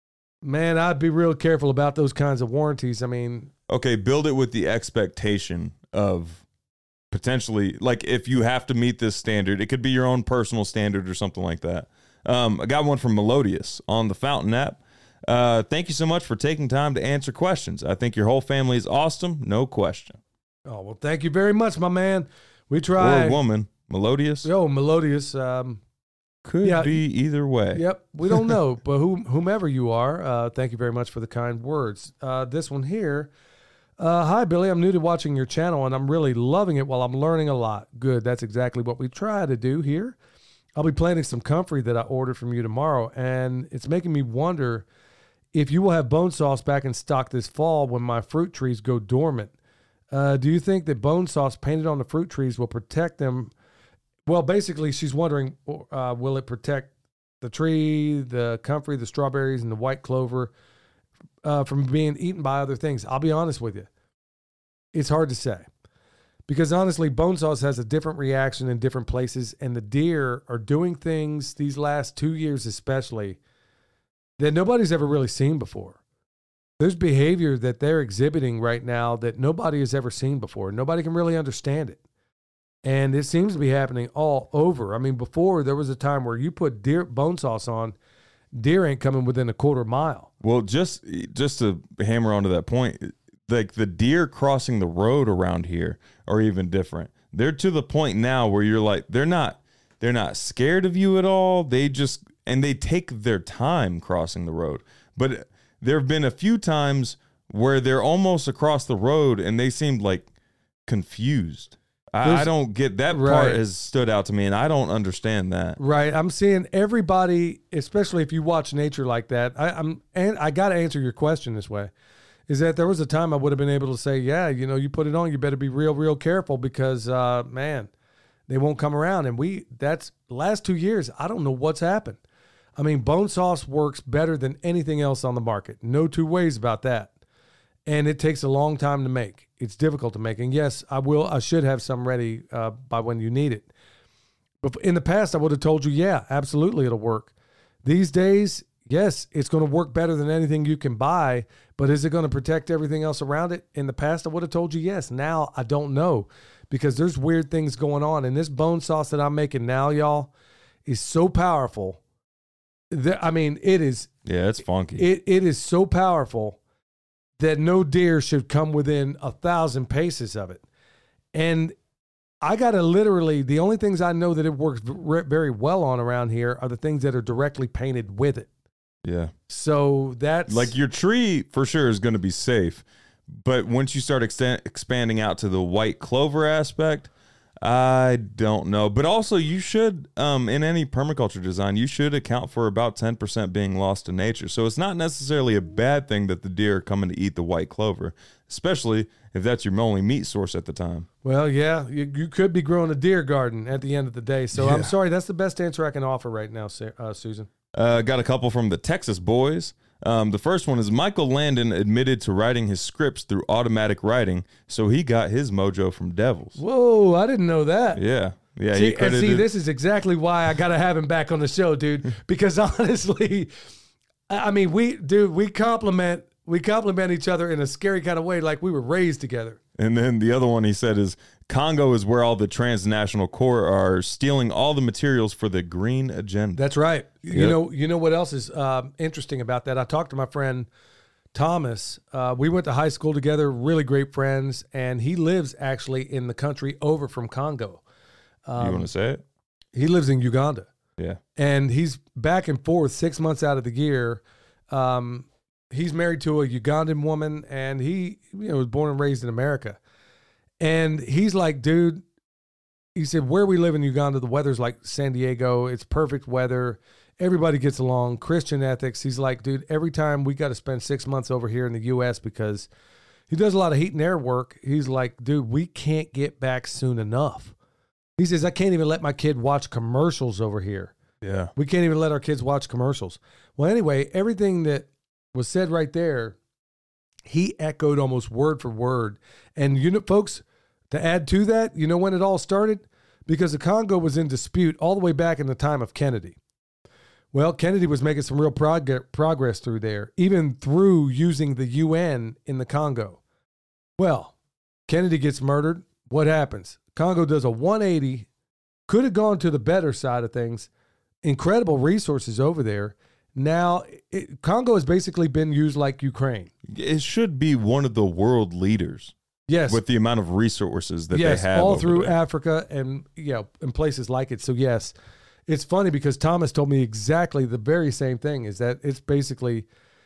man, I'd be real careful about those kinds of warranties. I mean, Okay, build it with the expectation of potentially, like if you have to meet this standard, it could be your own personal standard or something like that. Um, I got one from Melodious on the Fountain app. Uh, thank you so much for taking time to answer questions. I think your whole family is awesome, no question. oh, well, thank you very much, my man. We try. Or a woman, Melodious. Yo, Melodious. Um, Could Yeah. be either way. Yep, we don't know, but whom, whomever you are, uh, thank you very much for the kind words. Uh, this one here, uh, hi Billy, I'm new to watching your channel and I'm really loving it while I'm learning a lot. Good, that's exactly what we try to do here. I'll be planting some comfrey that I ordered from you tomorrow, and it's making me wonder if you will have bone sauce back in stock this fall when my fruit trees go dormant. Uh, do you think that bone sauce painted on the fruit trees will protect them? Well, basically, she's wondering, uh, will it protect the tree, the comfrey, the strawberries, and the white clover uh, from being eaten by other things? I'll be honest with you. It's hard to say. Because honestly, bone sauce has a different reaction in different places, and the deer are doing things these last two years especially that nobody's ever really seen before. there's behavior that they're exhibiting right now that nobody has ever seen before. Nobody can really understand it. And it seems to be happening all over. I mean, before there was a time where you put deer bone sauce on, deer ain't coming within a quarter mile. Well, just just to hammer onto that point, like the deer crossing the road around here are even different. They're to the point now where you're like, they're not they're not scared of you at all. They just and they take their time crossing the road. But there have been a few times where they're almost across the road and they seemed like confused. I, I don't get that right. part has stood out to me, and I don't understand that. Right. I'm seeing everybody, especially if you watch nature like that. I, I'm and I got to answer your question this way. Is that there was a time I would have been able to say, yeah, you know, you put it on, you better be real, real careful because, uh, man, they won't come around. And we, that's the last two years, I don't know what's happened. I mean, bone sauce works better than anything else on the market. No two ways about that. And it takes a long time to make. It's difficult to make. And yes, I will, I should have some ready uh, by when you need it. But in the past, I would have told you, yeah, absolutely it'll work. These days, yes, it's going to work better than anything you can buy, but is it going to protect everything else around it? In the past, I would have told you yes. Now, I don't know because there's weird things going on. And this bone sauce that I'm making now, y'all, is so powerful. That, I mean, it is. Yeah, it's funky. It It is so powerful that no deer should come within a thousand paces of it. And I got to literally, the only things I know that it works very well on around here are the things that are directly painted with it. Yeah. So that's like your tree for sure is going to be safe. But once you start extend, expanding out to the white clover aspect, I don't know. But also you should, um, in any permaculture design, you should account for about ten percent being lost to nature. So it's not necessarily a bad thing that the deer are coming to eat the white clover, especially if that's your only meat source at the time. Well, yeah, you, you could be growing a deer garden at the end of the day. So Yeah. I'm sorry, that's the best answer I can offer right now, uh, Susan. Uh, got a couple from the Texas boys. Um, the first one is Michael Landon admitted to writing his scripts through automatic writing, so he got his mojo from Devils. Whoa, I didn't know that. Yeah. Yeah, see, he credited... and see, this is exactly why I got to have him back on the show, dude. Because honestly, I mean, we, dude, we compliment, we compliment each other in a scary kind of way, like we were raised together. And then the other one he said is Congo is where all the transnational core are stealing all the materials for the green agenda. That's right. Yep. You know, you know what else is um, interesting about that? I talked to my friend Thomas. Uh, we went to high school together, really great friends, and he lives actually in the country over from Congo. Um, you want to say it? He lives in Uganda. Yeah. And he's back and forth six months out of the year. Um, he's married to a Ugandan woman, and he, you know, was born and raised in America. And he's like, dude, he said, where we live in Uganda, the weather's like San Diego. It's perfect weather. Everybody gets along. Christian ethics. He's like, dude, every time we got to spend six months over here in the U S because he does a lot of heat and air work. He's like, dude, we can't get back soon enough. He says, I can't even let my kid watch commercials over here. Yeah. We can't even let our kids watch commercials. Well, anyway, everything that was said right there, he echoed almost word for word. And you know, folks, to add to that, you know when it all started? Because the Congo was in dispute all the way back in the time of Kennedy. Well, Kennedy was making some real prog- progress through there, even through using the U N in the Congo. Well, Kennedy gets murdered. What happens? Congo does a one eighty, could have gone to the better side of things. Incredible resources over there. Now, it, Congo has basically been used like Ukraine. It should be one of the world leaders. Yes. With the amount of resources that yes, they have. all over through there. Africa and, you know, in places like it. So, yes, it's funny because Thomas told me exactly the very same thing, is that it's basically,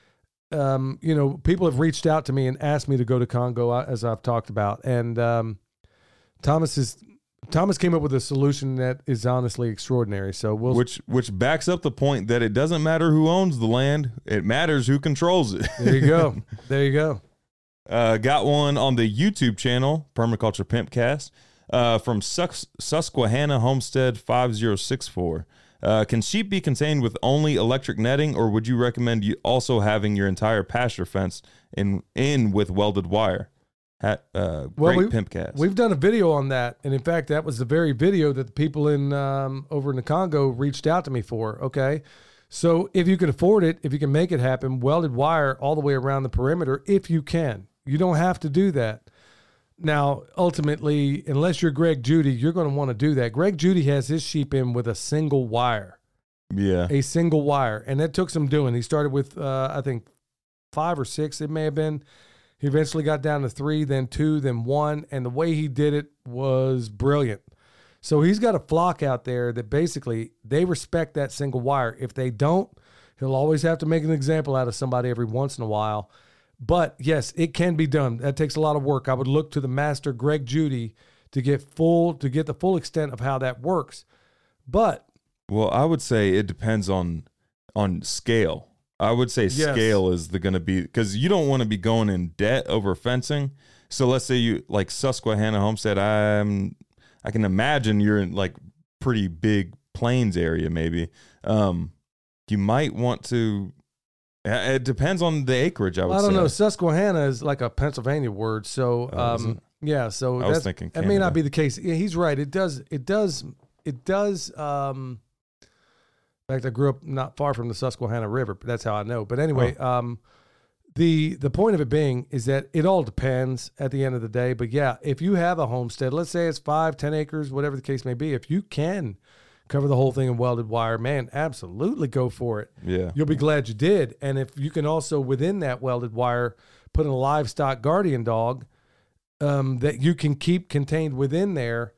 um, you know, people have reached out to me and asked me to go to Congo, as I've talked about. And um, Thomas is... Thomas came up with a solution that is honestly extraordinary. So we'll which which backs up the point that it doesn't matter who owns the land; it matters who controls it. There you go. There you go. Uh, got one on the YouTube channel, Permaculture Pimpcast, uh, from Sus- Susquehanna Homestead five zero six four. Uh, can sheep be contained with only electric netting, or would you recommend you also having your entire pasture fenced in in with welded wire? Hat, uh, Well, great we- Pimpcast. We've done a video on that, and in fact, that was the very video that the people in um, over in the Congo reached out to me for. Okay, So if you can afford it, if you can make it happen, welded wire all the way around the perimeter, if you can. You don't have to do that. Now, ultimately, unless you're Greg Judy, you're going to want to do that. Greg Judy has his sheep in with a single wire. Yeah. A single wire. And that took some doing. He started with, uh, I think, five or six, it may have been. He eventually got down to three, then two, then one. And the way he did it was brilliant. So he's got a flock out there that basically they respect that single wire. If they don't, he'll always have to make an example out of somebody every once in a while. But yes, it can be done. That takes a lot of work. I would look to the master Greg Judy to get full to get the full extent of how that works. But well, I would say it depends on on scale. I would say yes. scale is the going to be, because you don't want to be going in debt over fencing. So let's say you like Susquehanna Homestead. I'm I can imagine you're in like pretty big plains area maybe. Um, you might want to. It depends on the acreage, I would say. I don't say. know. Susquehanna is like a Pennsylvania word. So, oh, um, yeah, so I that's, was thinking that may not be the case. Yeah, he's right. It does, it does, it does. Um, in fact, I grew up not far from the Susquehanna River, but that's how I know. But anyway, oh. um, the the point of it being is that it all depends at the end of the day. But yeah, if you have a homestead, let's say it's five, ten acres, whatever the case may be, if you can cover the whole thing in welded wire, man, absolutely go for it. Yeah. You'll be glad you did. And if you can also, within that welded wire, put in a livestock guardian dog um, that you can keep contained within there,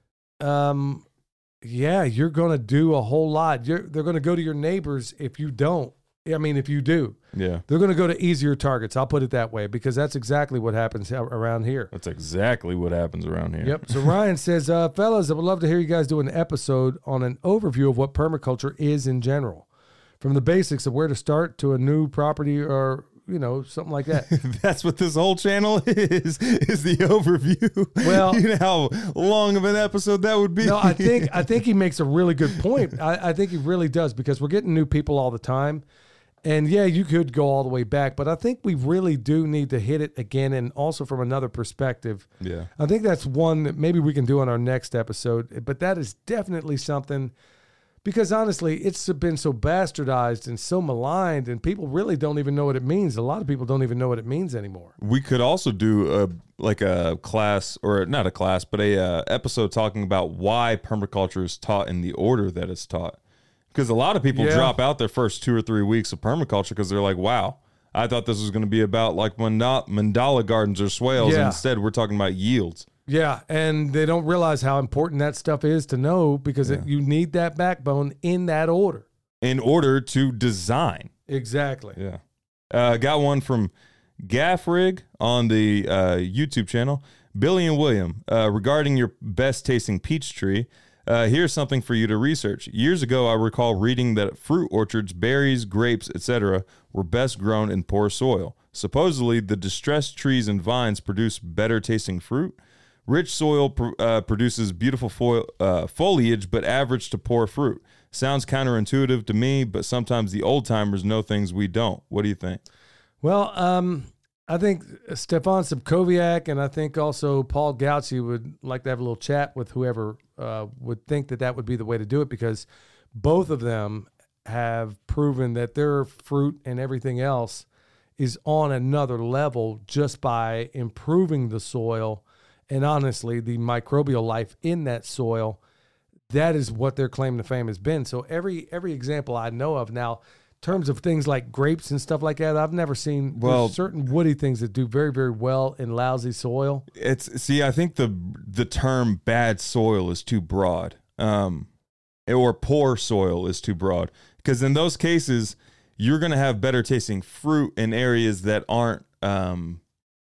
um, yeah, you're going to do a whole lot. You're, they're going to go to your neighbors if you don't. I mean, if you do. Yeah. They're going to go to easier targets. I'll put it that way, because that's exactly what happens around here. That's exactly what happens around here. Yep. So Ryan says, uh, fellas, I would love to hear you guys do an episode on an overview of what permaculture is in general, from the basics of where to start to a new property, or, you know, something like that. That's what this whole channel is, is the overview. Well, you know how long of an episode that would be. No, I think, I think he makes a really good point. I, I think he really does, because we're getting new people all the time. And yeah, you could go all the way back, but I think we really do need to hit it again, and also from another perspective. Yeah. I think that's one that maybe we can do on our next episode, but that is definitely something, because honestly, it's been so bastardized and so maligned, and people really don't even know what it means. A lot of people don't even know what it means anymore. We could also do a like a class, or not a class, but a uh, episode talking about why permaculture is taught in the order that it's taught. Because a lot of people Yeah. drop out their first two or three weeks of permaculture because they're like, wow, I thought this was going to be about like manda- mandala gardens or swales. Yeah. And instead, we're talking about yields. Yeah, and they don't realize how important that stuff is to know, because it, you need that backbone in that order. In order to design. Exactly. Yeah. Uh, got one from Gaffrig on the uh, YouTube channel. Billy and William, uh, regarding your best tasting peach tree, Uh, here's something for you to research. Years ago, I recall reading that fruit orchards, berries, grapes, et cetera were best grown in poor soil. Supposedly, the distressed trees and vines produce better tasting fruit. Rich soil pr- uh, produces beautiful fo- uh, foliage, but average to poor fruit. Sounds counterintuitive to me, but sometimes the old timers know things we don't. What do you think? Well, um, I think Stefan Subkowiak and I think also Paul Gauci would like to have a little chat with whoever uh, would think that that would be the way to do it, because both of them have proven that their fruit and everything else is on another level just by improving the soil and, honestly, the microbial life in that soil. That is what their claim to fame has been. So every every example I know of now, in terms of things like grapes and stuff like that, I've never seen Well, there's certain woody things that do very, very well in lousy soil. It's see, I think the the term bad soil is too broad, um, or poor soil is too broad, because in those cases, you're going to have better tasting fruit in areas that aren't um,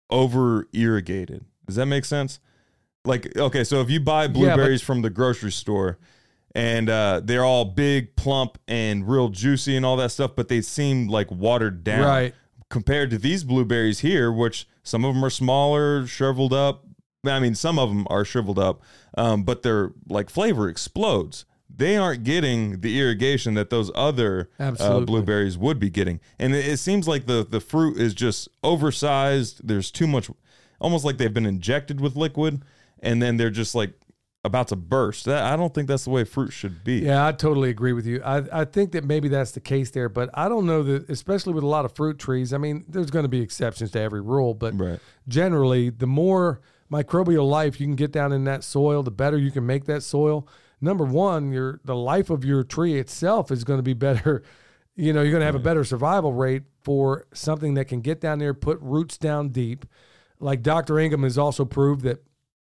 over irrigated. Does that make sense? Like, okay, so if you buy blueberries yeah, but- from the grocery store, and uh, they're all big, plump, and real juicy and all that stuff, but they seem like watered down. Right. Compared to these blueberries here, which some of them are smaller, shriveled up. I mean, some of them are shriveled up, um, but their like flavor explodes. They aren't getting the irrigation that those other uh, blueberries would be getting. And it, it seems like the, the fruit is just oversized. There's too much, almost like they've been injected with liquid, and then they're just like about to burst. That I don't think that's the way fruit should be. Yeah, I totally agree with you. I, I think that maybe that's the case there, but I don't know that, especially with a lot of fruit trees. I mean, there's going to be exceptions to every rule, but Right. generally, the more microbial life you can get down in that soil, the better you can make that soil. Number one, your the life of your tree itself is going to be better. You know, you're going to have a better survival rate for something that can get down there, put roots down deep. Like Doctor Ingham has also proved that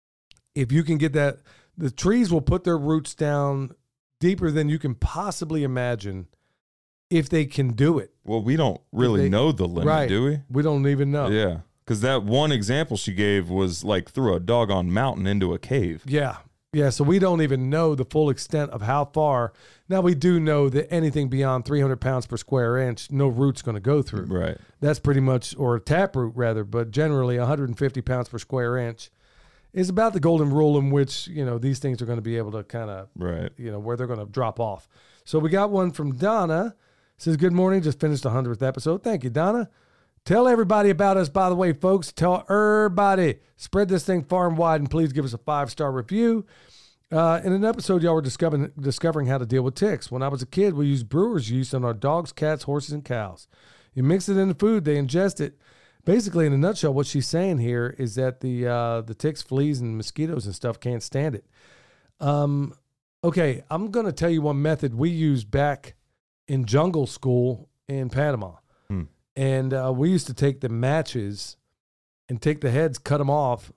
if you can get that, the trees will put their roots down deeper than you can possibly imagine if they can do it. Well, we don't really They- know the limit, right. do we? We don't even know. Yeah. Because that one example she gave was like through a doggone mountain into a cave. Yeah. Yeah. So we don't even know the full extent of how far. Now, we do know that anything beyond three hundred pounds per square inch, no root's going to go through. Right. That's pretty much, or a taproot rather, but generally one hundred fifty pounds per square inch is about the golden rule in which, you know, these things are going to be able to kind of, Right. you know, where they're going to drop off. So we got one from Donna. Says, good morning. Just finished the hundredth episode. Thank you, Donna. Tell everybody about us, by the way, folks. Tell everybody. Spread this thing far and wide, and please give us a five-star review. Uh, in an episode, y'all were discovering, discovering how to deal with ticks. When I was a kid, we used brewer's yeast on our dogs, cats, horses, and cows. You mix it in the food, they ingest it. Basically, in a nutshell, what she's saying here is that the uh, the ticks, fleas, and mosquitoes and stuff can't stand it. Um, okay, I'm going to tell you one method we used back in jungle school in Panama. Hmm. And uh, we used to take the matches and take the heads, cut them off,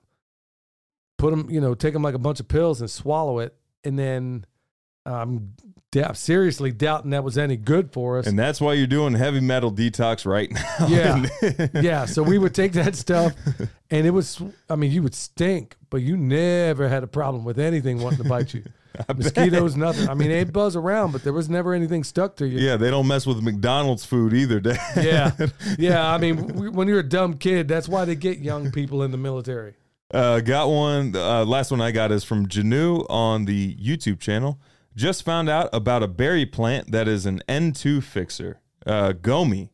put them, you know, take them like a bunch of pills and swallow it. And then I'm um, seriously doubting that was any good for us. And that's why you're doing heavy metal detox right now. Yeah. Yeah. So we would take that stuff and it was, I mean, you would stink, but you never had a problem with anything wanting to bite you. Mosquitoes, nothing. I mean, they buzz around, but there was never anything stuck to you. Yeah, they don't mess with McDonald's food either, Dad. Yeah. Yeah. I mean, we, when you're a dumb kid, that's why they get young people in the military. Uh, got one. Uh, last one I got is from Janu on the YouTube channel. Just found out about a berry plant that is an N two fixer, uh, Gomi.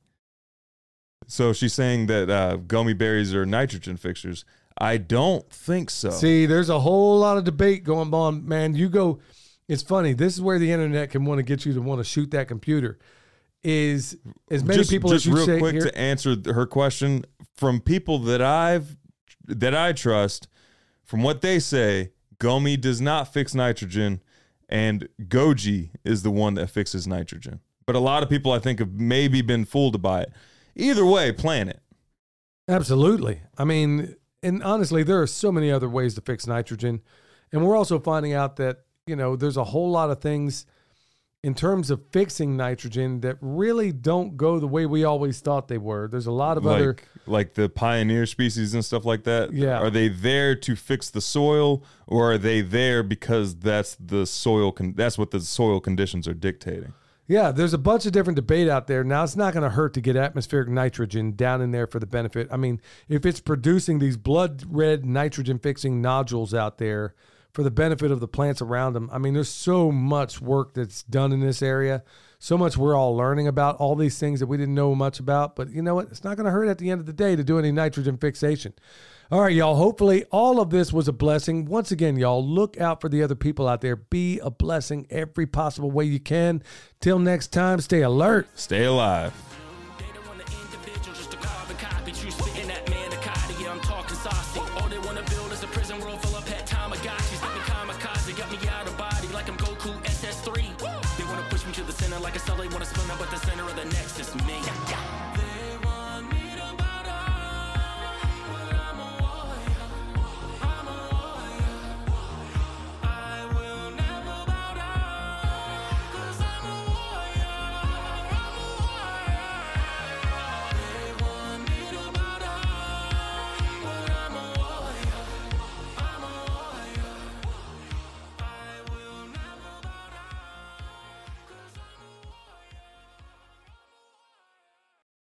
So she's saying that uh, Gomi berries are nitrogen fixers. I don't think so. See, there's a whole lot of debate going on, man. You go, it's funny. This is where the internet can want to get you to want to shoot that computer. Is as many just, people just as you real say quick here. to answer her question, from people that I've that I trust, from what they say, Gomi does not fix nitrogen, and Goji is the one that fixes nitrogen. But a lot of people, I think, have maybe been fooled by it. Either way, plant it. Absolutely. I mean, and honestly, there are so many other ways to fix nitrogen. And we're also finding out that, you know, there's a whole lot of things in terms of fixing nitrogen that really don't go the way we always thought they were. There's a lot of like, other... like the pioneer species and stuff like that. Yeah. Are they there to fix the soil, or are they there because that's the soil con- that's what the soil conditions are dictating? Yeah, there's a bunch of different debate out there. Now, it's not going to hurt to get atmospheric nitrogen down in there for the benefit. I mean, if it's producing these blood red nitrogen fixing nodules out there for the benefit of the plants around them, I mean, there's so much work that's done in this area, so much we're all learning about, all these things that we didn't know much about. But you know what? It's not going to hurt at the end of the day to do any nitrogen fixation. All right, y'all. Hopefully all of this was a blessing. Once again, y'all, look out for the other people out there. Be a blessing every possible way you can. Till next time, stay alert. Stay alive. They don't want an individual, just a carbon copy. True spitting that manicotti, yeah, I'm talking saucy. All they want to build is a prison world full of pet Tamagotchis. Like the kamikaze, got me out of body like I'm Goku S S three. They want to push me to the center like a cell, they want to spin up at the center of the nexus, man.